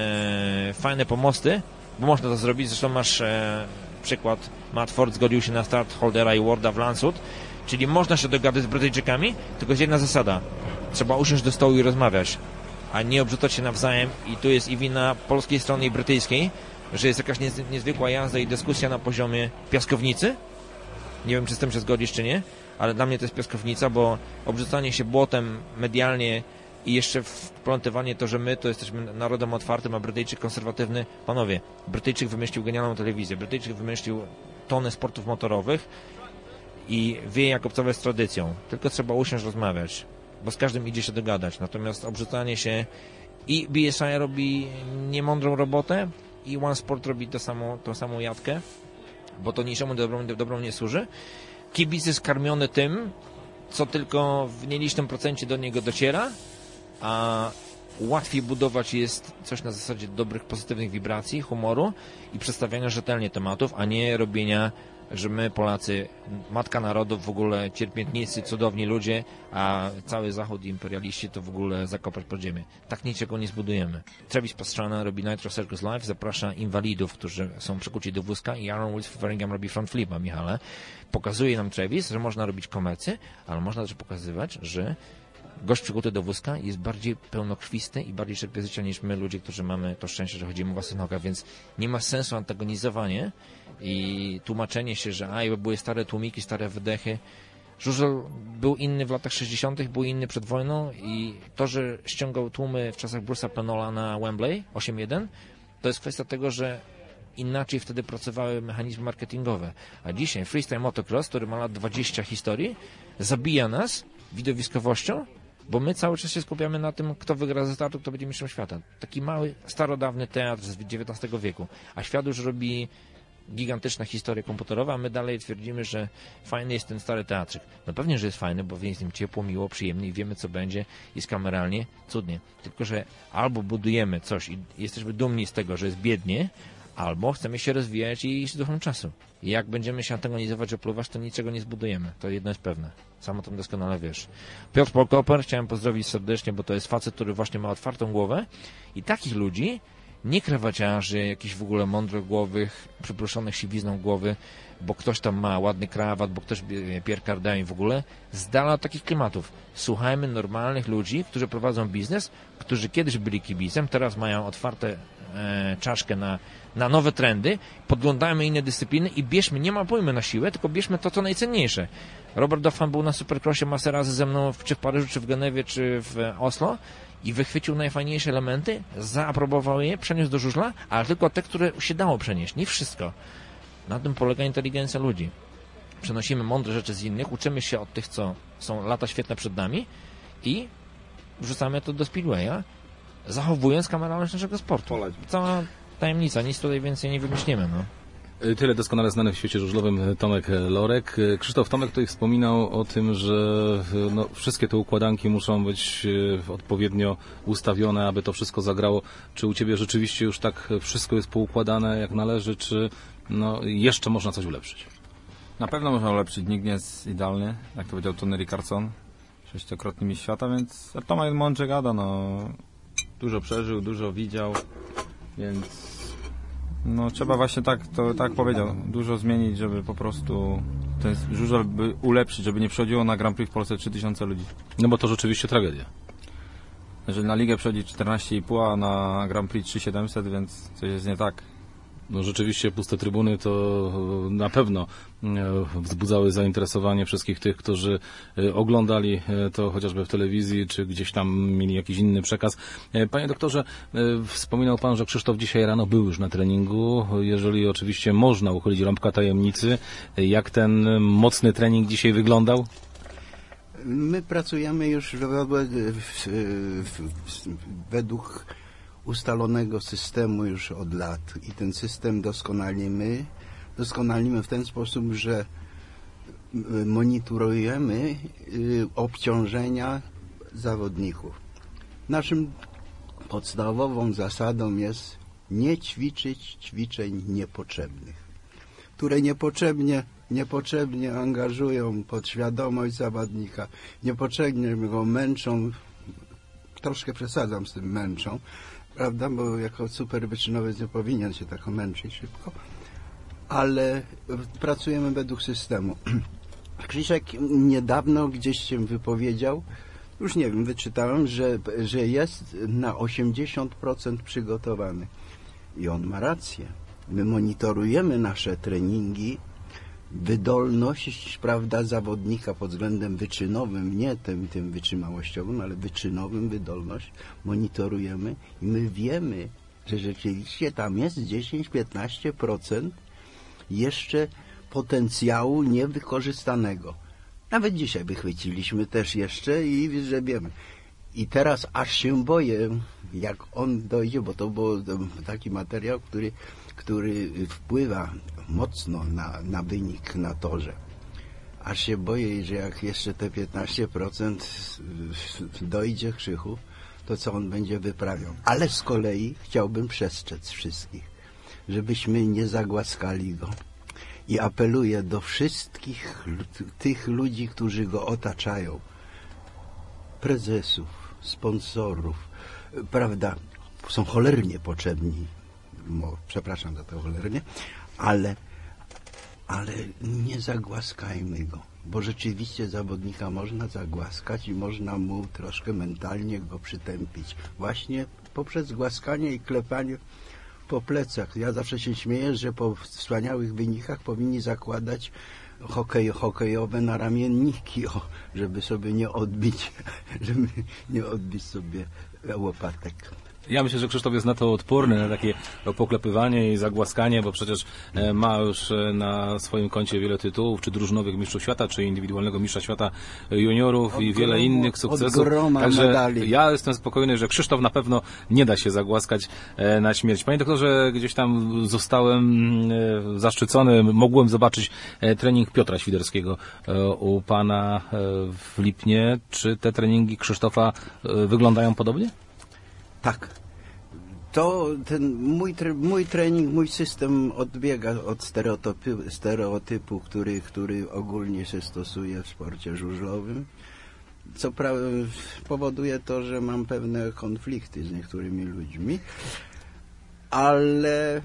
e, fajne pomosty, bo można to zrobić, zresztą masz e, przykład, Matt Ford zgodził się na start Holdera i Warda w Landshut, czyli można się dogadać z Brytyjczykami, tylko jest jedna zasada, trzeba usiąść do stołu i rozmawiać, a nie obrzucać się nawzajem i tu jest i wina polskiej strony i brytyjskiej, że jest jakaś niezwykła jazda i dyskusja na poziomie piaskownicy. Nie wiem, czy z tym się zgodzisz, czy nie, ale dla mnie to jest piaskownica, bo obrzucanie się błotem medialnie i jeszcze wplątywanie to, że my to jesteśmy narodem otwartym, a Brytyjczyk konserwatywny. Panowie, Brytyjczyk wymyślił genialną telewizję, Brytyjczyk wymyślił tonę sportów motorowych i wie, jak obcować z tradycją. Tylko trzeba usiąść, rozmawiać, bo z każdym idzie się dogadać. Natomiast obrzucanie się i B S I robi niemądrą robotę i One Sport robi to samo, tą samą jatkę, bo to niczemu dobrą, dobrą nie służy. Kibic jest karmiony tym, co tylko w nielicznym procencie do niego dociera, a łatwiej budować jest coś na zasadzie dobrych, pozytywnych wibracji, humoru i przedstawiania rzetelnie tematów, a nie robienia, że my Polacy, matka narodów, w ogóle cierpiętnicy, cudowni ludzie, a cały Zachód i imperialiści to w ogóle zakopać pod ziemię. Tak niczego nie zbudujemy. Travis Pastrana robi Nitro Circus Live, zaprasza inwalidów, którzy są przykuci do wózka i Aaron Wills-Feringham robi front flipa, Michale. Pokazuje nam Travis, że można robić komercję, ale można też pokazywać, że gość przykuty do wózka jest bardziej pełnokrwisty i bardziej czerpie życia niż my, ludzie, którzy mamy to szczęście, że chodzimy w własnych nogach, więc nie ma sensu antagonizowanie i tłumaczenie się, że a, były stare tłumiki, stare wydechy. Żużel był inny w latach sześćdziesiątych, był inny przed wojną i to, że ściągał tłumy w czasach Bruce'a Penola na Wembley osiem jeden, to jest kwestia tego, że inaczej wtedy pracowały mechanizmy marketingowe. A dzisiaj freestyle motocross, który ma lat dwadzieścia historii, zabija nas widowiskowością, bo my cały czas się skupiamy na tym, kto wygra ze startu, kto będzie mistrzem świata. Taki mały, starodawny teatr z dziewiętnastego wieku. A świat już robi gigantyczna historia komputerowa, a my dalej twierdzimy, że fajny jest ten stary teatrzyk. No pewnie, że jest fajny, bo jest nim ciepło, miło, przyjemnie i wiemy, co będzie, jest kameralnie, cudnie. Tylko, że albo budujemy coś i jesteśmy dumni z tego, że jest biednie, albo chcemy się rozwijać i iść z duchem czasu. I jak będziemy się antagonizować, opluwać, to niczego nie zbudujemy. To jedno jest pewne. Sam o tym doskonale wiesz. Piotr Polkoper, chciałem pozdrowić serdecznie, bo to jest facet, który właśnie ma otwartą głowę i takich ludzi, nie krawaciarzy, jakichś w ogóle mądrogłowych, przyproszonych siwizną głowy, bo ktoś tam ma ładny krawat, bo ktoś Pierre Cardin w ogóle, z dala od takich klimatów. Słuchajmy normalnych ludzi, którzy prowadzą biznes, którzy kiedyś byli kibicem, teraz mają otwarte e, czaszkę na, na nowe trendy, podglądajmy inne dyscypliny i bierzmy, nie mapujmy na siłę, tylko bierzmy to, co najcenniejsze. Robert Dauphin był na Supercrossie masę razy ze mną, czy w Paryżu, czy w Genewie, czy w Oslo, i wychwycił najfajniejsze elementy, zaaprobował je, przeniósł do żużla, ale tylko te, które się dało przenieść, nie wszystko. Na tym polega inteligencja ludzi. Przenosimy mądre rzeczy z innych, uczymy się od tych, co są lata świetne przed nami i wrzucamy to do speedwaya, zachowując kameralność naszego sportu. Cała tajemnica, nic tutaj więcej nie wymyślimy, no. Tyle doskonale znany w świecie żużlowym Tomek Lorek. Krzysztof, Tomek tutaj wspominał o tym, że no, wszystkie te układanki muszą być odpowiednio ustawione, aby to wszystko zagrało. Czy u Ciebie rzeczywiście już tak wszystko jest poukładane jak należy, czy no, jeszcze można coś ulepszyć? Na pewno można ulepszyć, nikt nie jest idealny, jak to powiedział Tony Rickardson, sześciokrotny mistrz świata, więc Tomek mądrze gada, no, dużo przeżył, dużo widział, więc no trzeba właśnie tak, to tak powiedział, dużo zmienić, żeby po prostu ten żużel by ulepszyć, żeby nie przychodziło na Grand Prix w Polsce trzy tysiące ludzi. No bo to rzeczywiście tragedia. Jeżeli na ligę przychodzi czternaście i pół, a na Grand Prix trzy tysiące siedemset, więc coś jest nie tak. No rzeczywiście puste trybuny to na pewno wzbudzały zainteresowanie wszystkich tych, którzy oglądali to chociażby w telewizji, czy gdzieś tam mieli jakiś inny przekaz. Panie doktorze, wspominał Pan, że Krzysztof dzisiaj rano był już na treningu. Jeżeli oczywiście można uchylić rąbka tajemnicy, jak ten mocny trening dzisiaj wyglądał? My pracujemy już według ustalonego systemu już od lat i ten system doskonalimy, doskonalimy w ten sposób, że monitorujemy obciążenia zawodników. Naszym podstawową zasadą jest nie ćwiczyć ćwiczeń niepotrzebnych, które niepotrzebnie, niepotrzebnie angażują podświadomość zawodnika, niepotrzebnie go męczą, troszkę przesadzam z tym męczą, prawda, bo jako superwyczynowiec nie powinien się tak męczyć szybko, ale pracujemy według systemu. Krzysiek niedawno gdzieś się wypowiedział, już nie wiem, wyczytałem, że, że jest na osiemdziesiąt procent przygotowany. I on ma rację. My monitorujemy nasze treningi, wydolność, prawda, zawodnika pod względem wyczynowym, nie tym, tym wytrzymałościowym, ale wyczynowym wydolność monitorujemy i my wiemy, że rzeczywiście tam jest dziesięć do piętnastu procent jeszcze potencjału niewykorzystanego. Nawet dzisiaj wychwyciliśmy też jeszcze i że wiemy. I teraz aż się boję, jak on dojdzie, bo to był taki materiał, który, który wpływa mocno na, na wynik na torze. Aż się boję, że jak jeszcze te piętnaście procent dojdzie Krzychu, to co on będzie wyprawiał. Ale z kolei chciałbym przestrzec wszystkich, żebyśmy nie zagłaskali go. I apeluję do wszystkich tych ludzi, którzy go otaczają, prezesów, sponsorów, prawda, są cholernie potrzebni, no, przepraszam za to cholernie, ale, ale nie zagłaskajmy go, bo rzeczywiście zawodnika można zagłaskać i można mu troszkę mentalnie go przytępić, właśnie poprzez głaskanie i klepanie po plecach. Ja zawsze się śmieję, że po wspaniałych wynikach powinni zakładać hokej, hokejowe naramienniki, o, żeby sobie nie odbić, żeby nie odbić sobie łopatek. Ja myślę, że Krzysztof jest na to odporny, na takie poklepywanie i zagłaskanie, bo przecież ma już na swoim koncie wiele tytułów, czy drużynowych mistrzów świata, czy indywidualnego mistrza świata juniorów od i wiele gromu, innych sukcesów. Także medali. Ja jestem spokojny, że Krzysztof na pewno nie da się zagłaskać na śmierć. Panie doktorze, gdzieś tam zostałem zaszczycony, mogłem zobaczyć trening Piotra Świderskiego u pana w Lipnie. Czy te treningi Krzysztofa wyglądają podobnie? Tak. To ten mój, tre, mój trening, mój system odbiega od stereotypu, stereotypu który, który ogólnie się stosuje w sporcie żużlowym, co pra, powoduje to, że mam pewne konflikty z niektórymi ludźmi, ale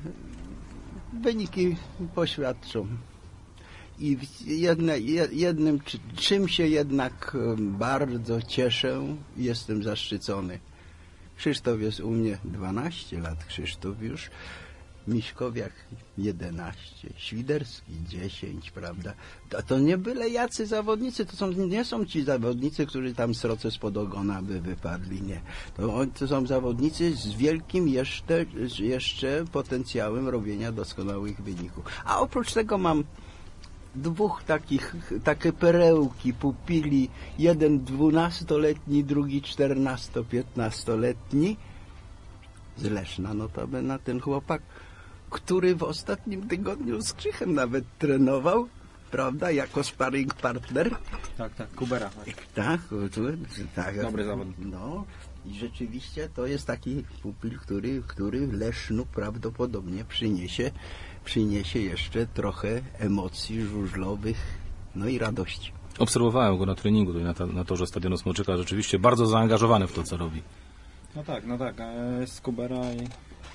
wyniki poświadczą. I jedne, jednym, czym się jednak bardzo cieszę, jestem zaszczycony. Krzysztof jest u mnie dwanaście lat, Krzysztof już, Miśkowiak jedenaście, Świderski dziesięć, prawda? To, to nie byle jacy zawodnicy, to są, nie są ci zawodnicy, którzy tam sroce spod ogona by wypadli, nie. To, to są zawodnicy z wielkim jeszcze, jeszcze potencjałem robienia doskonałych wyników. A oprócz tego mam dwóch takich, takie perełki, pupili, jeden dwunastoletni, drugi czternasto-piętnastoletni, z Leszna notabene ten chłopak, który w ostatnim tygodniu z Krzychem nawet trenował, prawda, jako sparring partner. Tak, tak, Kubera. Tak, tak. Dobry zawodnik. No i rzeczywiście to jest taki pupil, który, który Lesznu prawdopodobnie przyniesie przyniesie jeszcze trochę emocji żużlowych, no i radości. Obserwowałem go na treningu tutaj na, ta, na torze Stadionu Smoczyka, rzeczywiście bardzo zaangażowany w to, co robi. No tak, no tak, jest Kubera i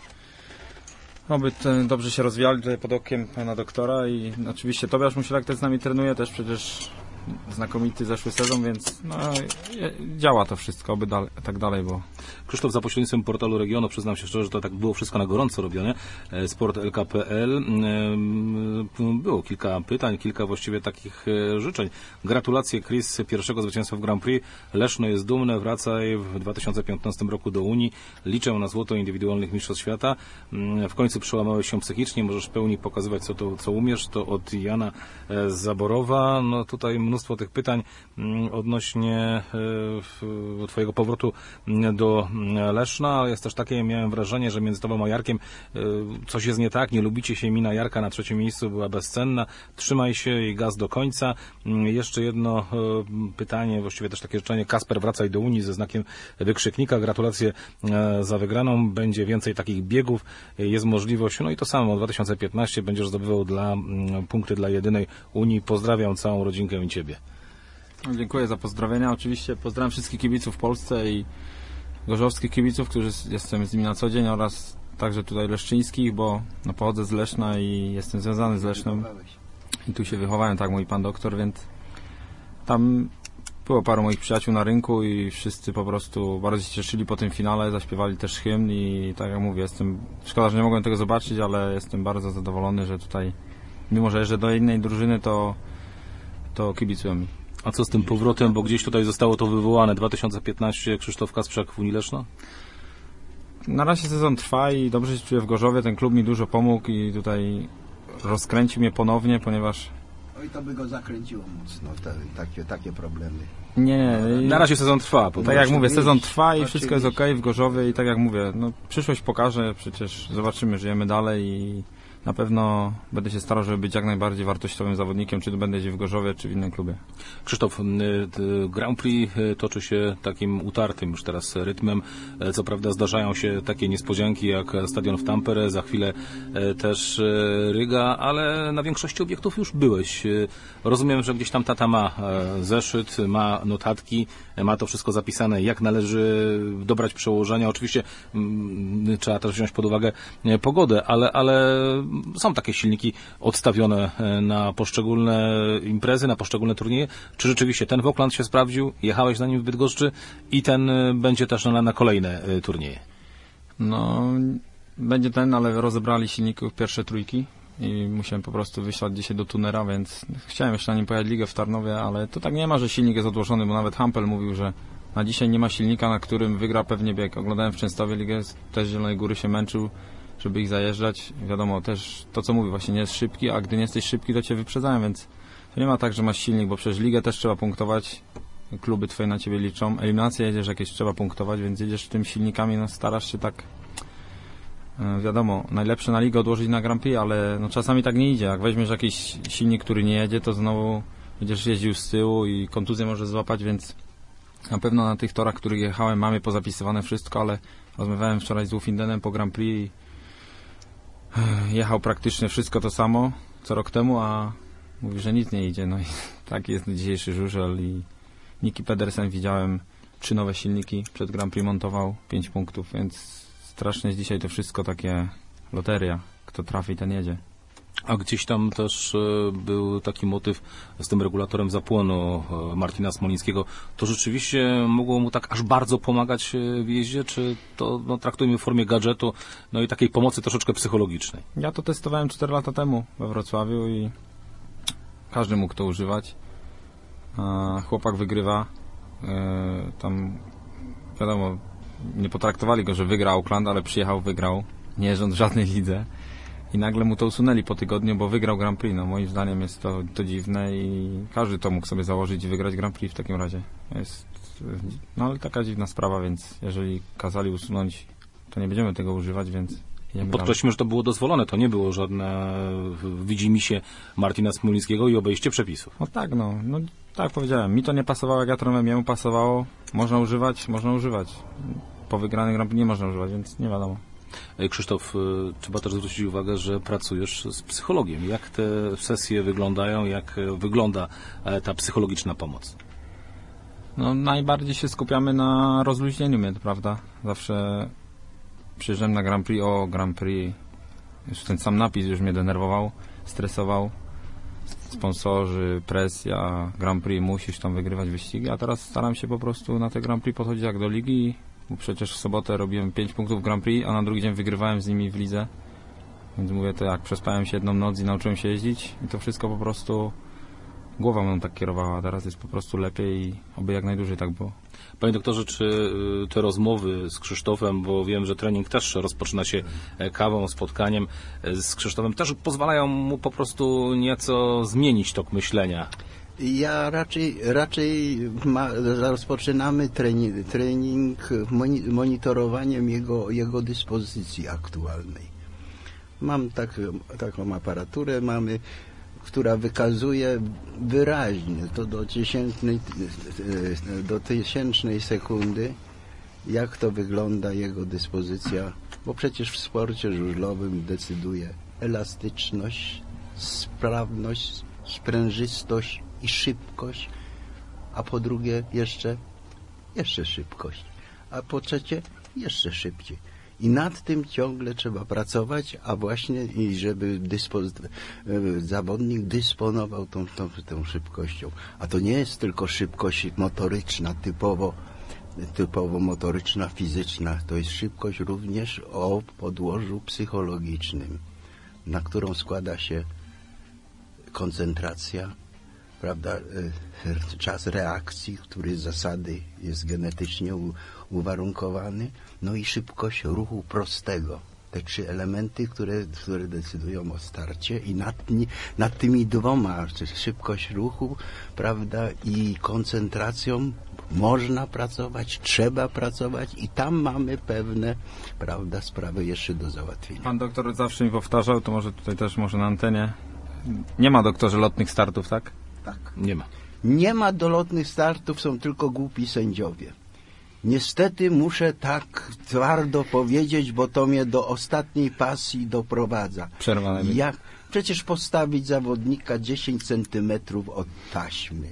oby dobrze się rozwijali tutaj pod okiem pana doktora i oczywiście Tobiasz Musielak też z nami trenuje, też przecież znakomity zeszły sezon, więc no, działa to wszystko, oby dalej, tak dalej było. Krzysztof, za pośrednictwem portalu Regionu, przyznam się szczerze, że to tak było wszystko na gorąco robione. Sport L K kropka P L. Było kilka pytań, kilka właściwie takich życzeń. Gratulacje, Chris, pierwszego zwycięstwa w Grand Prix. Leszno jest dumne, wracaj w dwa tysiące piętnastym roku do Unii. Liczę na złoto indywidualnych mistrzostw świata. W końcu przełamałeś się psychicznie, możesz w pełni pokazywać, co, to, co umiesz. To od Jana Zaborowa. No tutaj mnóstwo tych pytań odnośnie twojego powrotu do Leszna, ale jest też takie, miałem wrażenie, że między tobą a Jarkiem coś jest nie tak, nie lubicie się, mina Jarka na trzecim miejscu była bezcenna, trzymaj się i gaz do końca. Jeszcze jedno pytanie, właściwie też takie życzenie, Kasper, wracaj do Unii ze znakiem wykrzyknika, gratulacje za wygraną, będzie więcej takich biegów, jest możliwość, no i to samo, dwa tysiące piętnasty będziesz zdobywał dla, punkty dla jedynej Unii, pozdrawiam całą rodzinkę i ciebie. Dziękuję za pozdrowienia, oczywiście pozdrawiam wszystkich kibiców w Polsce i gorzowskich kibiców, którzy jestem z nimi na co dzień oraz także tutaj leszczyńskich, bo no, pochodzę z Leszna i jestem związany z Lesznem i tu się wychowałem, tak, mój pan doktor, więc tam było paru moich przyjaciół na rynku i wszyscy po prostu bardzo się cieszyli po tym finale, zaśpiewali też hymn i tak jak mówię, jestem, szkoda, że nie mogłem tego zobaczyć, ale jestem bardzo zadowolony, że tutaj, mimo że jeżdżę do innej drużyny, to, to kibicują mi. A co z tym powrotem, bo gdzieś tutaj zostało to wywołane, dwa tysiące piętnasty, Krzysztof Kasprzak w Unii Leszno? Na razie sezon trwa i dobrze się czuję w Gorzowie, ten klub mi dużo pomógł i tutaj rozkręcił mnie ponownie, ponieważ... Oj, to by go zakręciło mocno, te, takie, takie problemy. Nie, nie. Na razie sezon trwa. Tak jak mówię, sezon trwa i wszystko jest okej w Gorzowie i tak jak mówię, no przyszłość pokaże, przecież zobaczymy, żyjemy dalej i na pewno będę się starał, żeby być jak najbardziej wartościowym zawodnikiem, czy to będę gdzieś w Gorzowie, czy w innym klubie. Krzysztof, Grand Prix toczy się takim utartym już teraz rytmem. Co prawda zdarzają się takie niespodzianki jak stadion w Tampere, za chwilę też Ryga, ale na większości obiektów już byłeś. Rozumiem, że gdzieś tam tata ma zeszyt, ma notatki, ma to wszystko zapisane, jak należy dobrać przełożenia. Oczywiście m, trzeba też wziąć pod uwagę pogodę, ale, ale są takie silniki odstawione na poszczególne imprezy, na poszczególne turnieje. Czy rzeczywiście ten w Auckland się sprawdził? Jechałeś na nim w Bydgoszczy i ten będzie też na, na kolejne turnieje? No, będzie ten, ale rozebrali silników pierwsze trójki i musiałem po prostu wysłać dzisiaj do tunera, więc chciałem jeszcze na nim pojechać ligę w Tarnowie, ale to tak nie ma, że silnik jest odłożony, bo nawet Hampel mówił, że Na dzisiaj nie ma silnika, na którym wygra pewnie bieg. Oglądałem w Częstowie ligę, też z Zielonej Góry się męczył, żeby ich zajeżdżać. Wiadomo, też to co mówi, właśnie nie jest szybki, a gdy nie jesteś szybki, to cię wyprzedzają, więc to nie ma tak, że masz silnik, bo przecież ligę też trzeba punktować. Kluby twoje na ciebie liczą. Eliminacje jedziesz jakieś, trzeba punktować, więc jedziesz tym silnikami, no starasz się tak, e, wiadomo, najlepsze na ligę odłożyć na Grand Prix, ale no czasami tak nie idzie. Jak weźmiesz jakiś silnik, który nie jedzie, to znowu będziesz jeździł z tyłu i kontuzję może złapać, więc na pewno na tych torach, których jechałem, mamy pozapisywane wszystko, ale rozmawiałem wczoraj z Wolfindenem po Grand Prix i jechał praktycznie wszystko to samo, co rok temu, a mówi, że nic nie idzie. No i tak jest dzisiejszy żużel i Niki Pedersen widziałem, trzy nowe silniki przed Grand Prix montował, pięć punktów, więc strasznie jest dzisiaj to wszystko takie loteria. Kto trafi, ten jedzie. A gdzieś tam też e, był taki motyw z tym regulatorem zapłonu e, Martina Smolińskiego. To rzeczywiście mogło mu tak aż bardzo pomagać e, w jeździe, czy to no, traktujemy w formie gadżetu, no i takiej pomocy troszeczkę psychologicznej? Ja to testowałem cztery lata temu we Wrocławiu i każdy mógł to używać. A chłopak wygrywa. E, tam wiadomo, nie potraktowali go, że wygrał Auckland, ale przyjechał, wygrał, nie jeżdżąc w żadnej lidze. I nagle mu to usunęli po tygodniu, bo wygrał Grand Prix. No moim zdaniem jest to, to dziwne i każdy to mógł sobie założyć i wygrać Grand Prix w takim razie. Jest, no ale taka dziwna sprawa, więc jeżeli kazali usunąć, to nie będziemy tego używać, więc podkreślmy, że to było dozwolone, to nie było żadne widzimisię Martina Smolińskiego i obejście przepisów. No tak, no, no tak jak powiedziałem, mi to nie pasowało, jak ja trenowałem, jemu pasowało, można używać, można używać. Po wygranym Grand Prix nie można używać, więc nie wiadomo. Krzysztof, trzeba też zwrócić uwagę, że pracujesz z psychologiem. Jak te sesje wyglądają, jak wygląda ta psychologiczna pomoc? No najbardziej się skupiamy na rozluźnieniu mnie, to prawda? Zawsze przyjeżdżałem na Grand Prix, o Grand Prix, już ten sam napis już mnie denerwował, stresował. Sponsorzy, presja, Grand Prix, musisz tam wygrywać wyścigi, a teraz staram się po prostu na te Grand Prix podchodzić jak do ligi, bo przecież w sobotę robiłem pięć punktów Grand Prix, a na drugi dzień wygrywałem z nimi w lidze, więc mówię, to jak przespałem się jedną noc i nauczyłem się jeździć i to wszystko po prostu głowa mną tak kierowała, a teraz jest po prostu lepiej i oby jak najdłużej tak było. Panie doktorze, czy te rozmowy z Krzysztofem, bo wiem, że trening też rozpoczyna się kawą, spotkaniem z Krzysztofem, też pozwalają mu po prostu nieco zmienić tok myślenia? Ja raczej, raczej ma, rozpoczynamy trening, trening monitorowaniem jego, jego dyspozycji aktualnej. Mam tak, taką aparaturę, mamy, która wykazuje wyraźnie, to do tysięcznej, do tysięcznej sekundy, jak to wygląda jego dyspozycja, bo przecież w sporcie żużlowym decyduje elastyczność, sprawność, sprężystość i szybkość, a po drugie jeszcze, jeszcze szybkość, a po trzecie jeszcze szybciej. I nad tym ciągle trzeba pracować, a właśnie i żeby dyspo- zawodnik dysponował tą, tą, tą szybkością. A to nie jest tylko szybkość motoryczna, typowo, typowo motoryczna, fizyczna. To jest szybkość również o podłożu psychologicznym, na którą składa się koncentracja, prawda, czas reakcji, który z zasady jest genetycznie u, uwarunkowany, no i szybkość ruchu prostego. Te trzy elementy, które, które decydują o starcie i nad, nad tymi dwoma, szybkość ruchu, prawda, i koncentracją można pracować, trzeba pracować i tam mamy pewne, prawda, sprawy jeszcze do załatwienia. Pan doktor zawsze mi powtarzał, to może tutaj też może na antenie, nie ma, doktorze, lotnych startów, tak? Tak. Nie ma. Nie ma dolotnych startów, są tylko głupi sędziowie. Niestety muszę tak twardo powiedzieć, bo to mnie do ostatniej pasji doprowadza. Przerwane. Jak przecież postawić zawodnika dziesięć centymetrów od taśmy?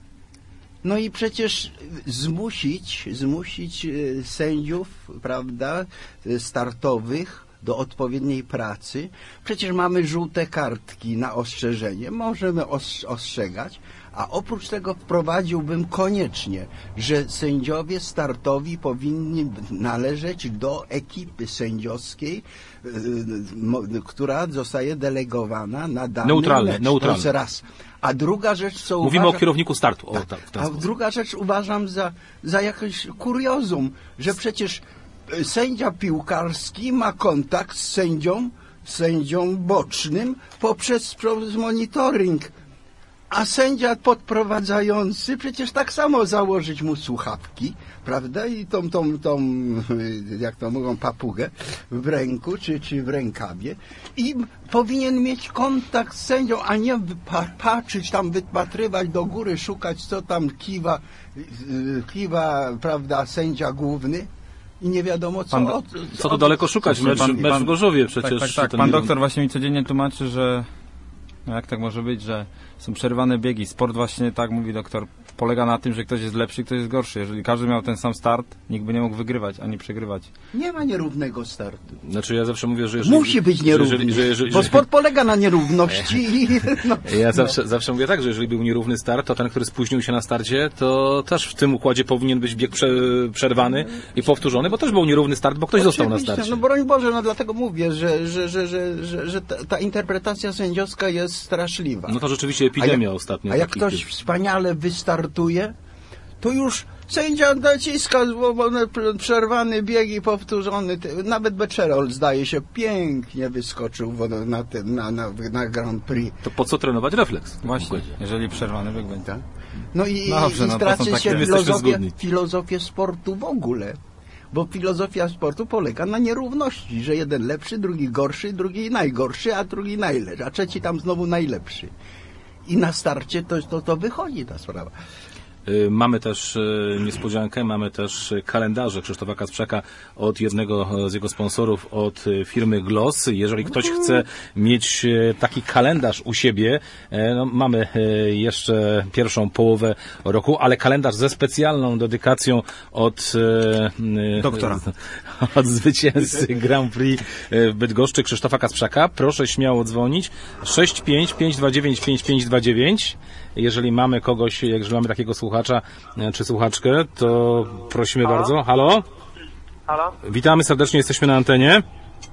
No i przecież zmusić, zmusić sędziów, prawda, startowych do odpowiedniej pracy. Przecież mamy żółte kartki na ostrzeżenie, możemy os- ostrzegać, a oprócz tego wprowadziłbym koniecznie, że sędziowie startowi powinni należeć do ekipy sędziowskiej, yy, która zostaje delegowana na dany neutralny, mecz. neutralny. To jest raz. A druga rzecz, co Mówimy uważam, o kierowniku startu. O, tak, tak, w ten a sposób. druga rzecz uważam za, za jakieś kuriozum, że przecież sędzia piłkarski ma kontakt z sędzią, sędzią bocznym poprzez, poprzez monitoring. A sędzia podprowadzający przecież tak samo założyć mu słuchawki, prawda? I tą, tą, tą, jak to mówią, papugę w ręku czy, czy w rękawie. I powinien mieć kontakt z sędzią, a nie pa- patrzeć tam, wypatrywać do góry, szukać, co tam kiwa, kiwa, prawda, sędzia główny. I nie wiadomo, co... Pan, o, co tu daleko szukać? Mecz, pan, mecz w Gorzowie przecież. Tak, tak, tak. Pan doktor właśnie mi codziennie tłumaczy, że no jak tak może być, że są przerywane biegi. Sport właśnie, tak mówi doktor, polega na tym, że ktoś jest lepszy, ktoś jest gorszy. Jeżeli każdy miał ten sam start, nikt by nie mógł wygrywać, ani przegrywać. Nie ma nierównego startu. Znaczy ja zawsze mówię, że jeżeli... Musi być nierówny, że, że, że, że, bo sport polega na nierówności. I, no, ja no. zawsze, zawsze mówię tak, że jeżeli był nierówny start, to ten, który spóźnił się na starcie, to też w tym układzie powinien być bieg prze, przerwany i powtórzony, bo też był nierówny start, bo ktoś Oczywiście, został na starcie. No broń Boże, no dlatego mówię, że, że, że, że, że, że ta, ta interpretacja sędziowska jest straszliwa. No to rzeczywiście epidemia a jak, ostatnio. A jak takich ktoś typ. wspaniale wystartuje, to już sędzia naciska przerwany bieg i powtórzony. Nawet Becerol, zdaje się, pięknie wyskoczył na tym, na, na, na Grand Prix. To po co trenować refleks? Właśnie, jeżeli przerwany bieg będzie. Tak? No i, Dobrze, i no, straci takie... się filozofię, filozofię sportu w ogóle. Bo filozofia sportu polega na nierówności, że jeden lepszy, drugi gorszy, drugi najgorszy, a drugi najlepszy, a trzeci tam znowu najlepszy. I na starcie to, to, to wychodzi ta sprawa. Mamy też niespodziankę, mamy też kalendarze Krzysztofa Kasprzaka od jednego z jego sponsorów, od firmy Gloss. Jeżeli ktoś chce mieć taki kalendarz u siebie, no mamy jeszcze pierwszą połowę roku, ale kalendarz ze specjalną dedykacją od doktora, od zwycięzcy Grand Prix w Bydgoszczy Krzysztofa Kasprzaka. Proszę śmiało dzwonić sześć pięć pięć dwa dziewięć pięć pięć dwa dziewięć. Jeżeli mamy kogoś, jeżeli mamy takiego słuchacza czy słuchaczkę, to prosimy Halo? bardzo. Halo? Halo? Witamy serdecznie, jesteśmy na antenie.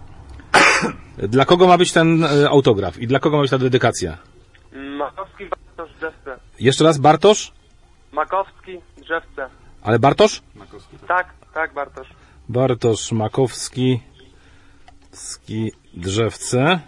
Dla kogo ma być ten autograf i dla kogo ma być ta dedykacja? Makowski, Bartosz, Drzewce. Jeszcze raz, Bartosz? Makowski, Drzewce. Ale Bartosz? Makowski. Tak, tak, Bartosz. Bartosz Makowski, Ski, Drzewce.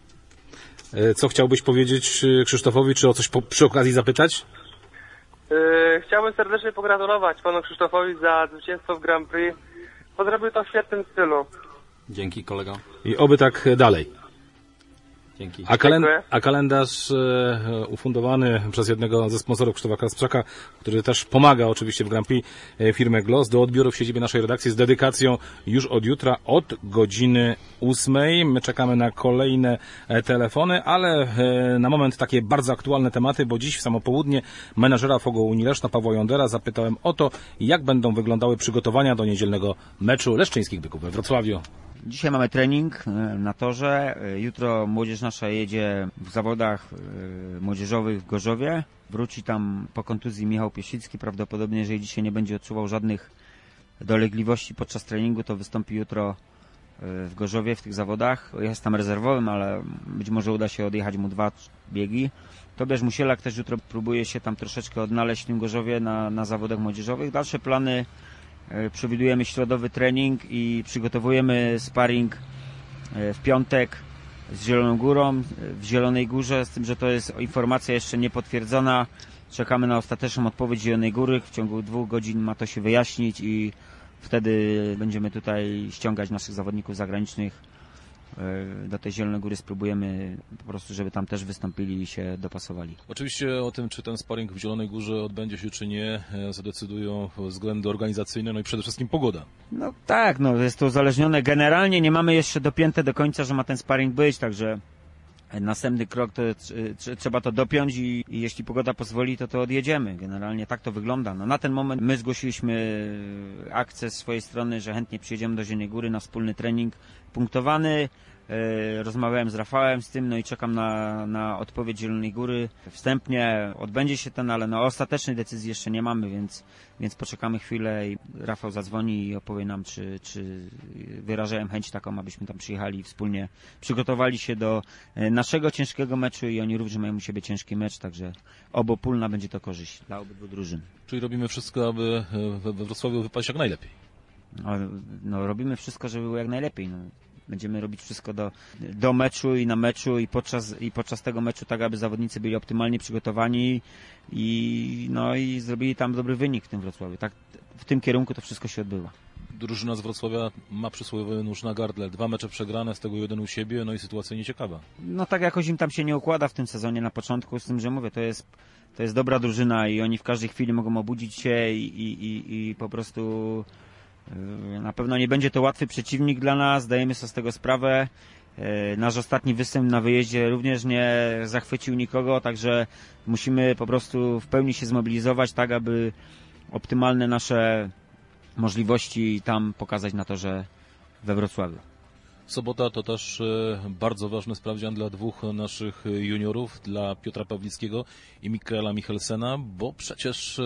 Co chciałbyś powiedzieć Krzysztofowi, czy o coś po, przy okazji zapytać? Yy, chciałbym serdecznie pogratulować panu Krzysztofowi za zwycięstwo w Grand Prix, bo zrobił to w świetnym stylu. Dzięki, kolego. I oby tak dalej. Dzięki. A, kalen- a kalendarz e, ufundowany przez jednego ze sponsorów Krzysztofa Kasprzaka, który też pomaga oczywiście w Grand Prix, e, firmę Gloss, do odbioru w siedzibie naszej redakcji z dedykacją już od jutra od godziny ósmej. My czekamy na kolejne e, telefony, ale e, na moment takie bardzo aktualne tematy, bo dziś w samo południe menadżera Fogo Unii Leszna Pawła Jondera zapytałem o to, jak będą wyglądały przygotowania do niedzielnego meczu Leszczyńskich Byków we Wrocławiu. Dzisiaj mamy trening na torze. Jutro młodzież nasza jedzie w zawodach młodzieżowych w Gorzowie. Wróci tam po kontuzji Michał Piesicki. Prawdopodobnie, jeżeli dzisiaj nie będzie odczuwał żadnych dolegliwości podczas treningu, to wystąpi jutro w Gorzowie w tych zawodach. Jest tam rezerwowym, ale być może uda się odjechać mu dwa biegi. Tobiasz Musielak też jutro próbuje się tam troszeczkę odnaleźć w tym Gorzowie na, na zawodach młodzieżowych. Dalsze plany: przewidujemy środowy trening i przygotowujemy sparring w piątek z Zieloną Górą, w Zielonej Górze, z tym, że to jest informacja jeszcze niepotwierdzona. Czekamy na ostateczną odpowiedź Zielonej Góry. W ciągu dwóch godzin ma to się wyjaśnić i wtedy będziemy tutaj ściągać naszych zawodników zagranicznych do tej Zielonej Góry. Spróbujemy po prostu, żeby tam też wystąpili i się dopasowali. Oczywiście o tym, czy ten sparring w Zielonej Górze odbędzie się, czy nie, zadecydują względy organizacyjne, no i przede wszystkim pogoda. No tak, no jest to uzależnione. Generalnie nie mamy jeszcze dopięte do końca, że ma ten sparring być, także następny krok to trzeba to dopiąć i, i jeśli pogoda pozwoli, to to odjedziemy. Generalnie tak to wygląda. No, na ten moment my zgłosiliśmy akcję z swojej strony, że chętnie przyjedziemy do Zielonej Góry na wspólny trening punktowany. E, rozmawiałem z Rafałem z tym, no i czekam na, na odpowiedź Zielonej Góry. Wstępnie odbędzie się ten, ale no ostatecznej decyzji jeszcze nie mamy, więc, więc poczekamy chwilę i Rafał zadzwoni i opowie nam, czy, czy wyrażałem chęć taką, abyśmy tam przyjechali i wspólnie przygotowali się do naszego ciężkiego meczu i oni również mają u siebie ciężki mecz, także obopólna będzie to korzyść dla obydwu drużyn. Czyli robimy wszystko, aby we Wrocławiu wypaść jak najlepiej. No, no robimy wszystko, żeby było jak najlepiej. No. Będziemy robić wszystko do, do meczu i na meczu i podczas, i podczas tego meczu tak, aby zawodnicy byli optymalnie przygotowani i, no, i zrobili tam dobry wynik w tym Wrocławiu. Tak, w tym kierunku to wszystko się odbywa. Drużyna z Wrocławia ma przysłowiowy nóż na gardle. Dwa mecze przegrane, z tego jeden u siebie, no i sytuacja nieciekawa. No tak jakoś im tam się nie układa w tym sezonie na początku, z tym, że mówię, to jest, to jest dobra drużyna i oni w każdej chwili mogą obudzić się i, i, i, i po prostu... Na pewno nie będzie to łatwy przeciwnik dla nas, zdajemy sobie z tego sprawę. Nasz ostatni występ na wyjeździe również nie zachwycił nikogo, także musimy po prostu w pełni się zmobilizować tak, aby optymalne nasze możliwości tam pokazać na torze we Wrocławiu. Sobota to też bardzo ważny sprawdzian dla dwóch naszych juniorów, dla Piotra Pawlickiego i Mikaela Michelsena, bo przecież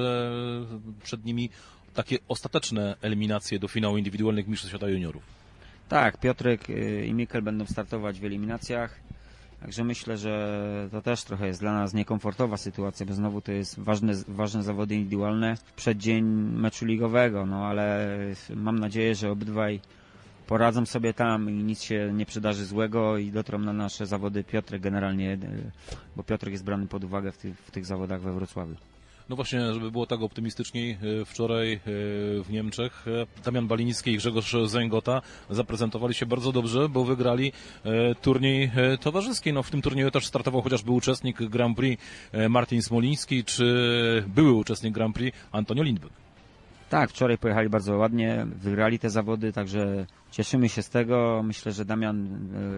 przed nimi takie ostateczne eliminacje do finału indywidualnych Mistrzostw Świata Juniorów. Tak, Piotrek i Mikel będą startować w eliminacjach, także myślę, że to też trochę jest dla nas niekomfortowa sytuacja, bo znowu to jest ważne, ważne zawody indywidualne w przeddzień meczu ligowego, no ale mam nadzieję, że obydwaj poradzą sobie tam i nic się nie przydarzy złego i dotrą na nasze zawody. Piotrek generalnie, bo Piotrek jest brany pod uwagę w tych, w tych zawodach we Wrocławiu. No właśnie, żeby było tak optymistyczniej, wczoraj w Niemczech Damian Baliński i Grzegorz Zęgota zaprezentowali się bardzo dobrze, bo wygrali turniej towarzyski. No w tym turnieju też startował chociażby uczestnik Grand Prix Martin Smoliński, czy były uczestnik Grand Prix Antonio Lindberg. Tak, wczoraj pojechali bardzo ładnie, wygrali te zawody, także cieszymy się z tego. Myślę, że Damian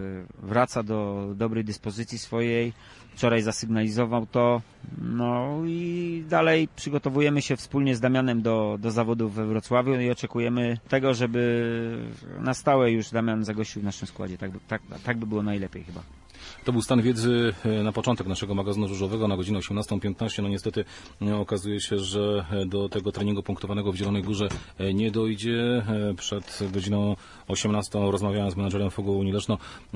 wraca do dobrej dyspozycji swojej. Wczoraj zasygnalizował to. No i dalej przygotowujemy się wspólnie z Damianem do, do zawodów we Wrocławiu i oczekujemy tego, żeby na stałe już Damian zagościł w naszym składzie. Tak, tak, tak by było najlepiej chyba. To był stan wiedzy na początek naszego magazynu żużlowego na godzinę osiemnastą piętnaście. No niestety okazuje się, że do tego treningu punktowanego w Zielonej Górze nie dojdzie. Przed godziną osiemnastą rozmawiałem z menadżerem Fogu Unii Leszno,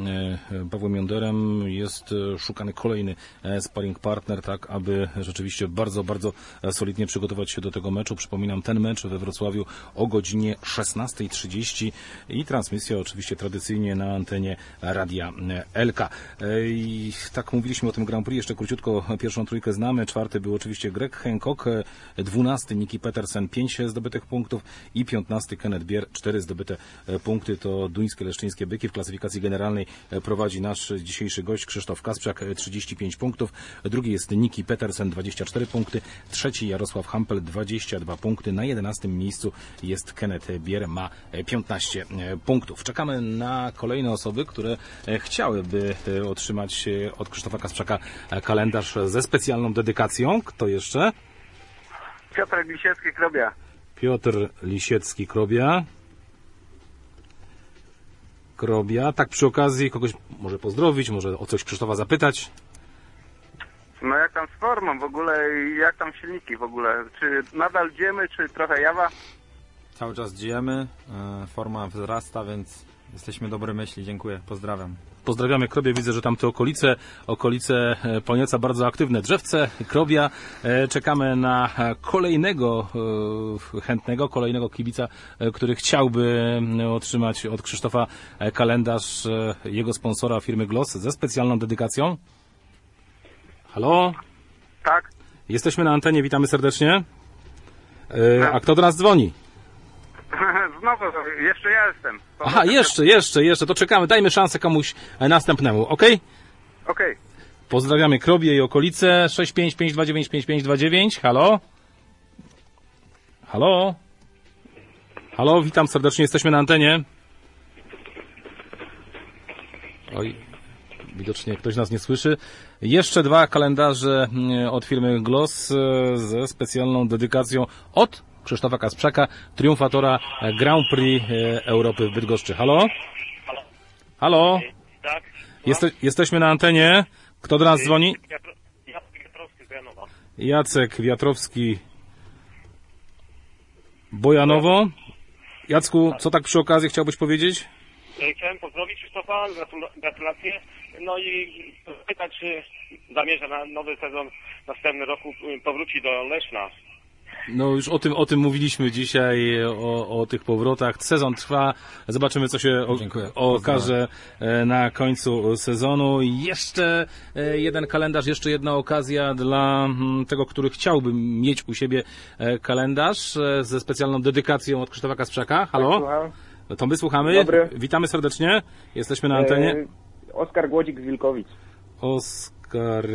Pawłem Jąderem. Jest szukany kolejny sparring partner, tak aby rzeczywiście bardzo, bardzo solidnie przygotować się do tego meczu. Przypominam, ten mecz we Wrocławiu o godzinie szesnastej trzydzieści i transmisja oczywiście tradycyjnie na antenie Radia L K. I tak mówiliśmy o tym Grand Prix, jeszcze króciutko pierwszą trójkę znamy, czwarty był oczywiście Greg Hancock, dwunasty Niki Petersen, pięć zdobytych punktów i piętnasty Kenneth Bier, cztery zdobyte punkty. To duńskie leszczyńskie byki. W klasyfikacji generalnej prowadzi nasz dzisiejszy gość Krzysztof Kasprzak, trzydzieści pięć punktów, drugi jest Niki Petersen, dwadzieścia cztery punkty, trzeci Jarosław Hampel, dwadzieścia dwa punkty, na jedenastym miejscu jest Kenneth Bier, ma piętnaście punktów. Czekamy na kolejne osoby, które chciałyby otrzymać od Krzysztofa Kasprzaka kalendarz ze specjalną dedykacją. Kto jeszcze? Piotr Lisiecki-Krobia. Piotr Lisiecki-Krobia. Krobia. Tak przy okazji kogoś może pozdrowić, może o coś Krzysztofa zapytać. No jak tam z formą w ogóle, jak tam silniki w ogóle? Czy nadal dziemy, czy trochę jawa? Cały czas dziejemy, forma wzrasta, więc jesteśmy dobrej myśli. Dziękuję, pozdrawiam. Pozdrawiamy Krobię, widzę, że tam te okolice, okolice Ponieca bardzo aktywne. Drzewce, Krobia. Czekamy na kolejnego chętnego, kolejnego kibica, który chciałby otrzymać od Krzysztofa kalendarz jego sponsora firmy Gloss ze specjalną dedykacją. Halo? Tak. Jesteśmy na antenie, witamy serdecznie. A kto do nas dzwoni? Znowu, jeszcze ja jestem. To Aha, jeszcze, jeszcze, jeszcze, to czekamy, dajmy szansę komuś następnemu, ok? Ok. Pozdrawiamy Krobię i okolice, sześć pięć pięć dwa dziewięć pięć pięć dwa dziewięć, halo? Halo? Halo, witam serdecznie, jesteśmy na antenie. Oj, widocznie ktoś nas nie słyszy. Jeszcze dwa kalendarze od firmy Gloss ze specjalną dedykacją od Krzysztofa Kasprzaka, triumfatora Grand Prix Europy w Bydgoszczy. Halo? Halo? Tak. Jeste, jesteśmy na antenie. Kto do nas dzwoni? Jacek Wiatrowski z Bojanowa. Jacek Wiatrowski, Bojanowo. Jacku, co tak przy okazji chciałbyś powiedzieć? Chciałem pozdrowić Krzysztofa, gratulacje. No i pytać, czy zamierza na nowy sezon w następnym roku powróci do Leszna. No już o tym, o tym mówiliśmy dzisiaj, o, o tych powrotach. Sezon trwa, zobaczymy, co się o, okaże na końcu sezonu. I jeszcze jeden kalendarz, jeszcze jedna okazja dla tego, który chciałby mieć u siebie kalendarz ze specjalną dedykacją od Krzysztofa Kasprzaka. Halo? Tak, to my słuchamy. Dobry. Witamy serdecznie. Jesteśmy na antenie. E, Oskar Głodzik z Wilkowic. Oskar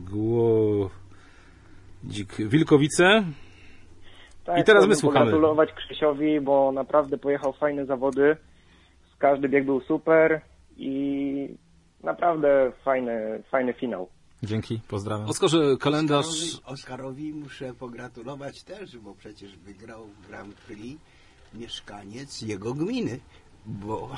Głodzik, Wilkowice. Tak, I teraz my słuchamy. Pogratulować Krzysiowi, bo naprawdę pojechał fajne zawody. Każdy bieg był super i naprawdę fajny, fajny finał. Dzięki, pozdrawiam. Oskarze, kalendarz... Oskarowi, Oskarowi muszę pogratulować też, bo przecież wygrał Grand Prix mieszkaniec jego gminy, bo...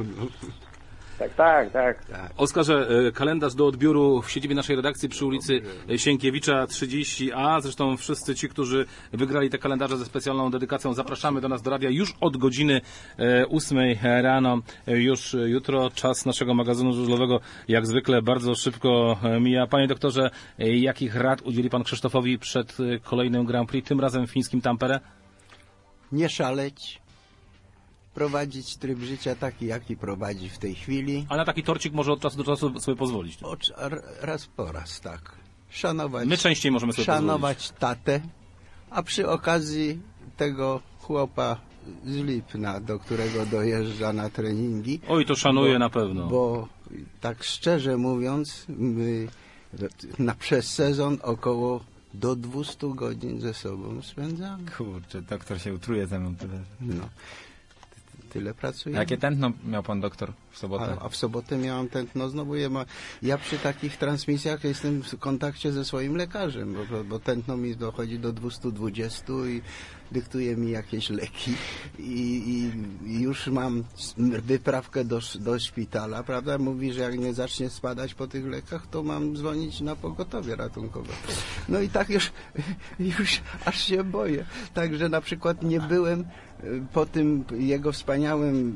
Tak, tak, tak. Oskarze, kalendarz do odbioru w siedzibie naszej redakcji przy ulicy Sienkiewicza trzydzieści A. Zresztą wszyscy ci, którzy wygrali te kalendarze ze specjalną dedykacją, zapraszamy do nas do radia już od godziny ósmej rano. Już jutro czas naszego magazynu żużlowego jak zwykle bardzo szybko mija. Panie doktorze, jakich rad udzieli pan Krzysztofowi przed kolejnym Grand Prix, tym razem w fińskim Tampere? Nie szaleć. Prowadzić tryb życia taki, jaki prowadzi w tej chwili. A na taki torcik może od czasu do czasu sobie pozwolić. O, raz po raz, tak. Szanować. My częściej możemy sobie szanować pozwolić. tatę, a przy okazji tego chłopa z Lipna, do którego dojeżdża na treningi. Oj, to szanuję bo, na pewno. Bo tak szczerze mówiąc, my na, przez sezon około do dwustu godzin ze sobą spędzamy. Kurczę, doktor się utruje ze mną tyle. No. Tyle pracuję. Jakie tętno miał pan doktor w sobotę? A, a w sobotę miałam tętno znowu. Ja, ma, ja przy takich transmisjach jestem w kontakcie ze swoim lekarzem, bo, bo tętno mi dochodzi do dwustu dwudziestu i dyktuje mi jakieś leki i, i już mam wyprawkę do, do szpitala, prawda? Mówi, że jak nie zacznie spadać po tych lekach, to mam dzwonić na pogotowie ratunkowe. No i tak już, już aż się boję. Także na przykład nie byłem po tym jego wspaniałym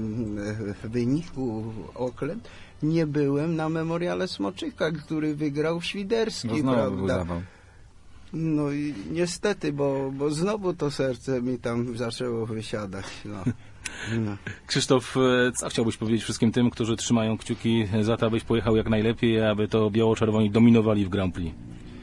wyniku Oakland, nie byłem na memoriale Smoczyka, który wygrał Świderski, no znowu prawda? Był zawał. No i niestety, bo, bo znowu to serce mi tam zaczęło wysiadać. No. No. Krzysztof, co chciałbyś powiedzieć wszystkim tym, którzy trzymają kciuki za to, abyś pojechał jak najlepiej, aby to biało-czerwoni dominowali w Grand Prix?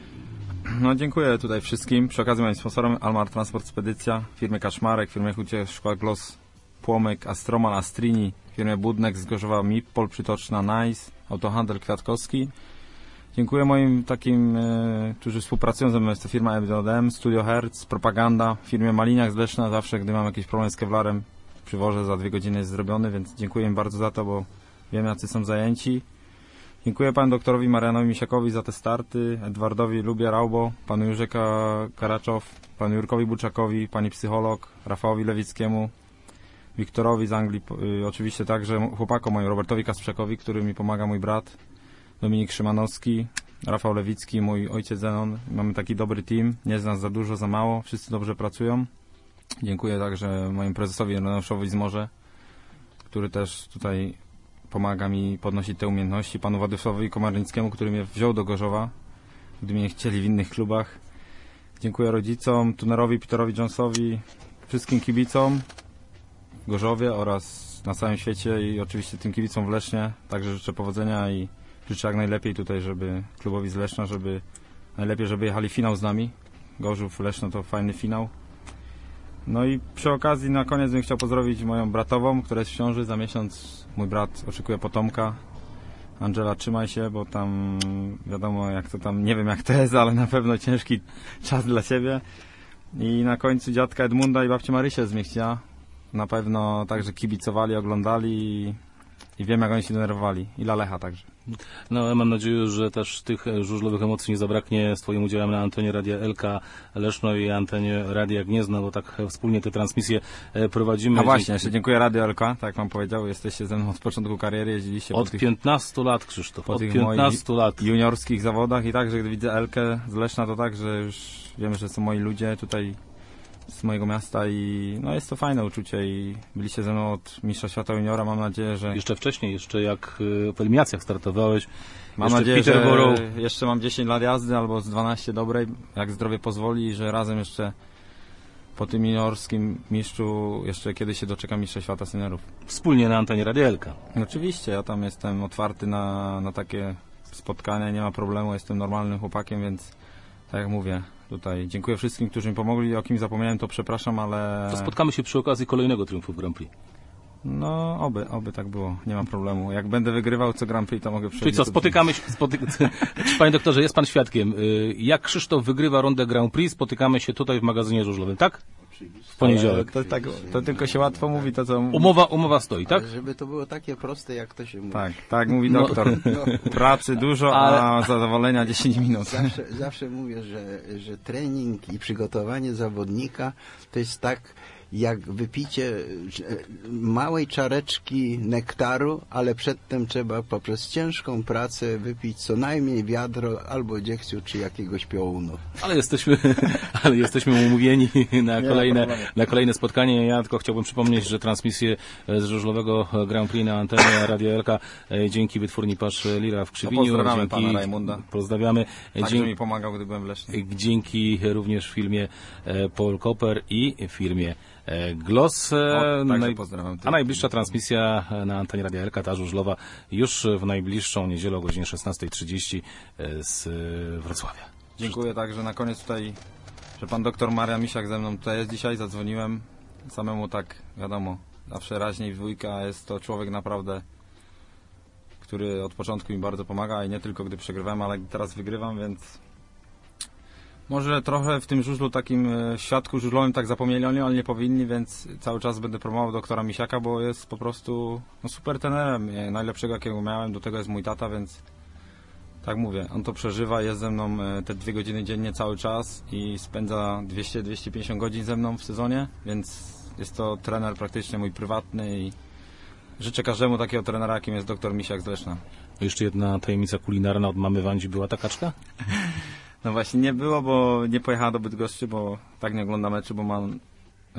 No dziękuję tutaj wszystkim. Przy okazji moim sponsorem Almar Transport Spedycja, firmy Kaczmarek, firmy Hucie Szkła Gloss, Płomyk, Astroman, Astrini, firmie Budnek z Gorzowa M I P, Pol Przytoczna, Nice, Autohandel Kwiatkowski. Dziękuję moim takim, e, którzy współpracują ze mną, jest to firma M D M, Studio Hertz, Propaganda, firmie Maliniak z Leszna, zawsze gdy mam jakiś problem z kewlarem, przywożę, za dwie godziny jest zrobiony, więc dziękuję im bardzo za to, bo wiem, jacy są zajęci. Dziękuję panu doktorowi Marianowi Misiakowi za te starty, Edwardowi Lubie Raubo, panu Jurzeka Karaczow, panu Jurkowi Buczakowi, pani psycholog, Rafałowi Lewickiemu, Wiktorowi z Anglii, y, oczywiście także chłopakom moim, Robertowi Kasprzekowi, który mi pomaga, mój brat, Dominik Szymanowski, Rafał Lewicki, mój ojciec Zenon. Mamy taki dobry team, nie jest nas za dużo, za mało, wszyscy dobrze pracują. Dziękuję także mojemu prezesowi Renuszowi z Morze, który też tutaj pomaga mi podnosić te umiejętności, panu Władysławowi Komarnickiemu, który mnie wziął do Gorzowa, gdy mnie nie chcieli w innych klubach. Dziękuję rodzicom, tunerowi Peterowi Jonesowi, wszystkim kibicom w Gorzowie oraz na całym świecie i oczywiście tym kibicom w Lesznie. Także życzę powodzenia i życzę jak najlepiej tutaj, żeby klubowi z Leszna, żeby najlepiej, żeby jechali finał z nami. Gorzów, Leszno to fajny finał. No i przy okazji na koniec bym chciał pozdrowić moją bratową, która jest w ciąży. Za miesiąc mój brat oczekuje potomka. Angela, trzymaj się, bo tam wiadomo jak to tam, nie wiem jak to jest, ale na pewno ciężki czas dla ciebie. I na końcu dziadka Edmunda i babci Marysię z Miechcia. Na pewno także kibicowali, oglądali i, i wiem, jak oni się denerwowali. I dla Lecha także. No, mam nadzieję, że też tych żużlowych emocji nie zabraknie z Twoim udziałem na antenie Radia Elka Leszno i antenie Radia Gniezno, bo tak wspólnie te transmisje prowadzimy. A właśnie, jeszcze dziękuję Radio Elka, tak jak Wam powiedział, jesteście ze mną od początku kariery, jeździliście od po tych... piętnastu lat, Krzysztof, po od tych piętnastu lat. juniorskich zawodach i tak, że gdy widzę Elkę z Leszna, to tak, że już wiem, że są moi ludzie tutaj z mojego miasta i no jest to fajne uczucie i byliście ze mną od mistrza świata juniora, mam nadzieję, że... Jeszcze wcześniej, jeszcze jak w eliminacjach startowałeś. Mam nadzieję, że jeszcze mam dziesięć lat jazdy albo z dwanaście dobrej, jak zdrowie pozwoli i że razem jeszcze po tym juniorskim mistrzu jeszcze kiedyś się doczekam mistrza świata seniorów. Wspólnie na antenie Radia Elka. Oczywiście, ja tam jestem otwarty na, na takie spotkania, nie ma problemu, jestem normalnym chłopakiem, więc tak jak mówię, tutaj dziękuję wszystkim, którzy mi pomogli, o kim zapomniałem, to przepraszam, ale... To spotkamy się przy okazji kolejnego triumfu w Grand Prix. No, oby, oby tak było, nie ma problemu. Jak będę wygrywał co Grand Prix, to mogę przyjść. Czyli co, spotykamy się... Spoty... Panie doktorze, jest pan świadkiem. Jak Krzysztof wygrywa rundę Grand Prix, spotykamy się tutaj w magazynie żużlowym, tak? W poniedziałek. To, tak, to tylko się łatwo mówi to, co... Umowa, umowa stoi, tak? Ale żeby to było takie proste, jak to się mówi. Tak, tak mówi doktor. No. Pracy dużo, ale... a zadowolenia dziesięć minut. Zawsze, zawsze mówię, że, że trening i przygotowanie zawodnika to jest tak, jak wypicie małej czareczki nektaru, ale przedtem trzeba poprzez ciężką pracę wypić co najmniej wiadro albo dziegciu czy jakiegoś piołunu. Ale jesteśmy, ale jesteśmy umówieni na kolejne, na kolejne spotkanie. Ja tylko chciałbym przypomnieć, że transmisję z żużlowego Grand Prix na antenie Radia Elka dzięki wytwórni Pasz Lira w Krzywinie. No pozdrawiamy dzięki, pana Rajmunda. Pozdrawiamy. Tak, dzięki, mi pomagał, gdy byłem w Lesznie. Dzięki również firmie Paul Koper i firmie Gloss. O, naj... pozdrawiam. A najbliższa transmisja na antenie Radia Elka, ta żużlowa, już w najbliższą niedzielę o godzinie szesnasta trzydzieści z Wrocławia. Dziękuję także na koniec tutaj, że pan doktor Marian Misiak ze mną tutaj jest dzisiaj, zadzwoniłem. Samemu tak, wiadomo, zawsze raźniej w dwójkę, a jest to człowiek naprawdę, który od początku mi bardzo pomaga i nie tylko gdy przegrywam, ale teraz wygrywam, więc może trochę w tym żużlu takim e, świadku żużlowym tak zapomnieli o nim, ale nie powinni, więc cały czas będę promował doktora Misiaka, bo jest po prostu no, super trenerem, e, najlepszego jakiego miałem, do tego jest mój tata, więc tak mówię, on to przeżywa, jest ze mną e, te dwie godziny dziennie cały czas i spędza dwieście do dwustu pięćdziesięciu godzin ze mną w sezonie, więc jest to trener praktycznie mój prywatny i życzę każdemu takiego trenera, jakim jest doktor Misiak z Leszna. Jeszcze jedna tajemnica kulinarna od mamy Wandzi, była ta kaczka? No właśnie nie było, bo nie pojechała do Bydgoszczy, bo tak nie ogląda meczy, bo mam yy,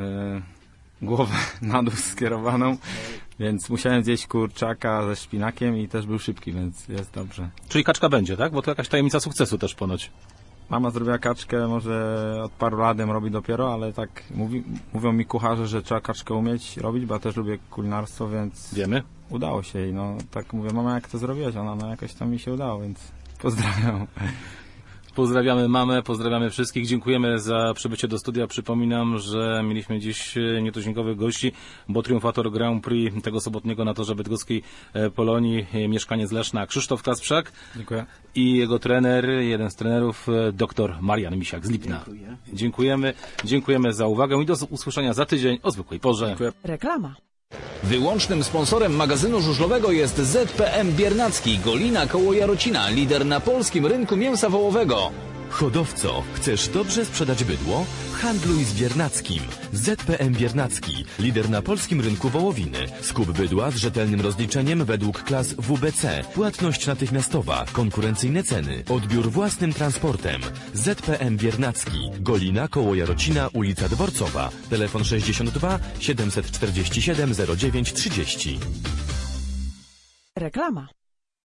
głowę na dół skierowaną, więc musiałem zjeść kurczaka ze szpinakiem i też był szybki, więc jest dobrze. Czyli kaczka będzie, tak? Bo to jakaś tajemnica sukcesu też ponoć. Mama zrobiła kaczkę, może od paru lat ją robi dopiero, ale tak mówi, mówią mi kucharze, że trzeba kaczkę umieć robić, bo ja też lubię kulinarstwo, więc... Wiemy. Udało się i no tak mówię, mama, jak to zrobiłaś? Ona, no jakoś tam mi się udało, więc pozdrawiam. Pozdrawiamy mamę, pozdrawiamy wszystkich, dziękujemy za przybycie do studia. Przypominam, że mieliśmy dziś nietuzinkowych gości, bo triumfator Grand Prix tego sobotniego na torze bydgoskiej Polonii, mieszkaniec Leszna Krzysztof Kasprzak. Dziękuję. I jego trener, jeden z trenerów, doktor Marian Misiak z Lipna. Dziękuję. Dziękujemy, dziękujemy za uwagę i do usłyszenia za tydzień o zwykłej porze. Dziękuję. Reklama. Wyłącznym sponsorem magazynu żużlowego jest Z P M Biernacki, Golina koło Jarocina, lider na polskim rynku mięsa wołowego. Hodowco, chcesz dobrze sprzedać bydło? Handluj z Biernackim. Z P M Biernacki, lider na polskim rynku wołowiny. Skup bydła z rzetelnym rozliczeniem według klas W B C. Płatność natychmiastowa, konkurencyjne ceny, odbiór własnym transportem. Z P M Biernacki, Golina koło Jarocina, ulica Dworcowa. Telefon sześćdziesiąt dwa siedemset czterdzieści siedem zero dziewięć trzydzieści. Reklama.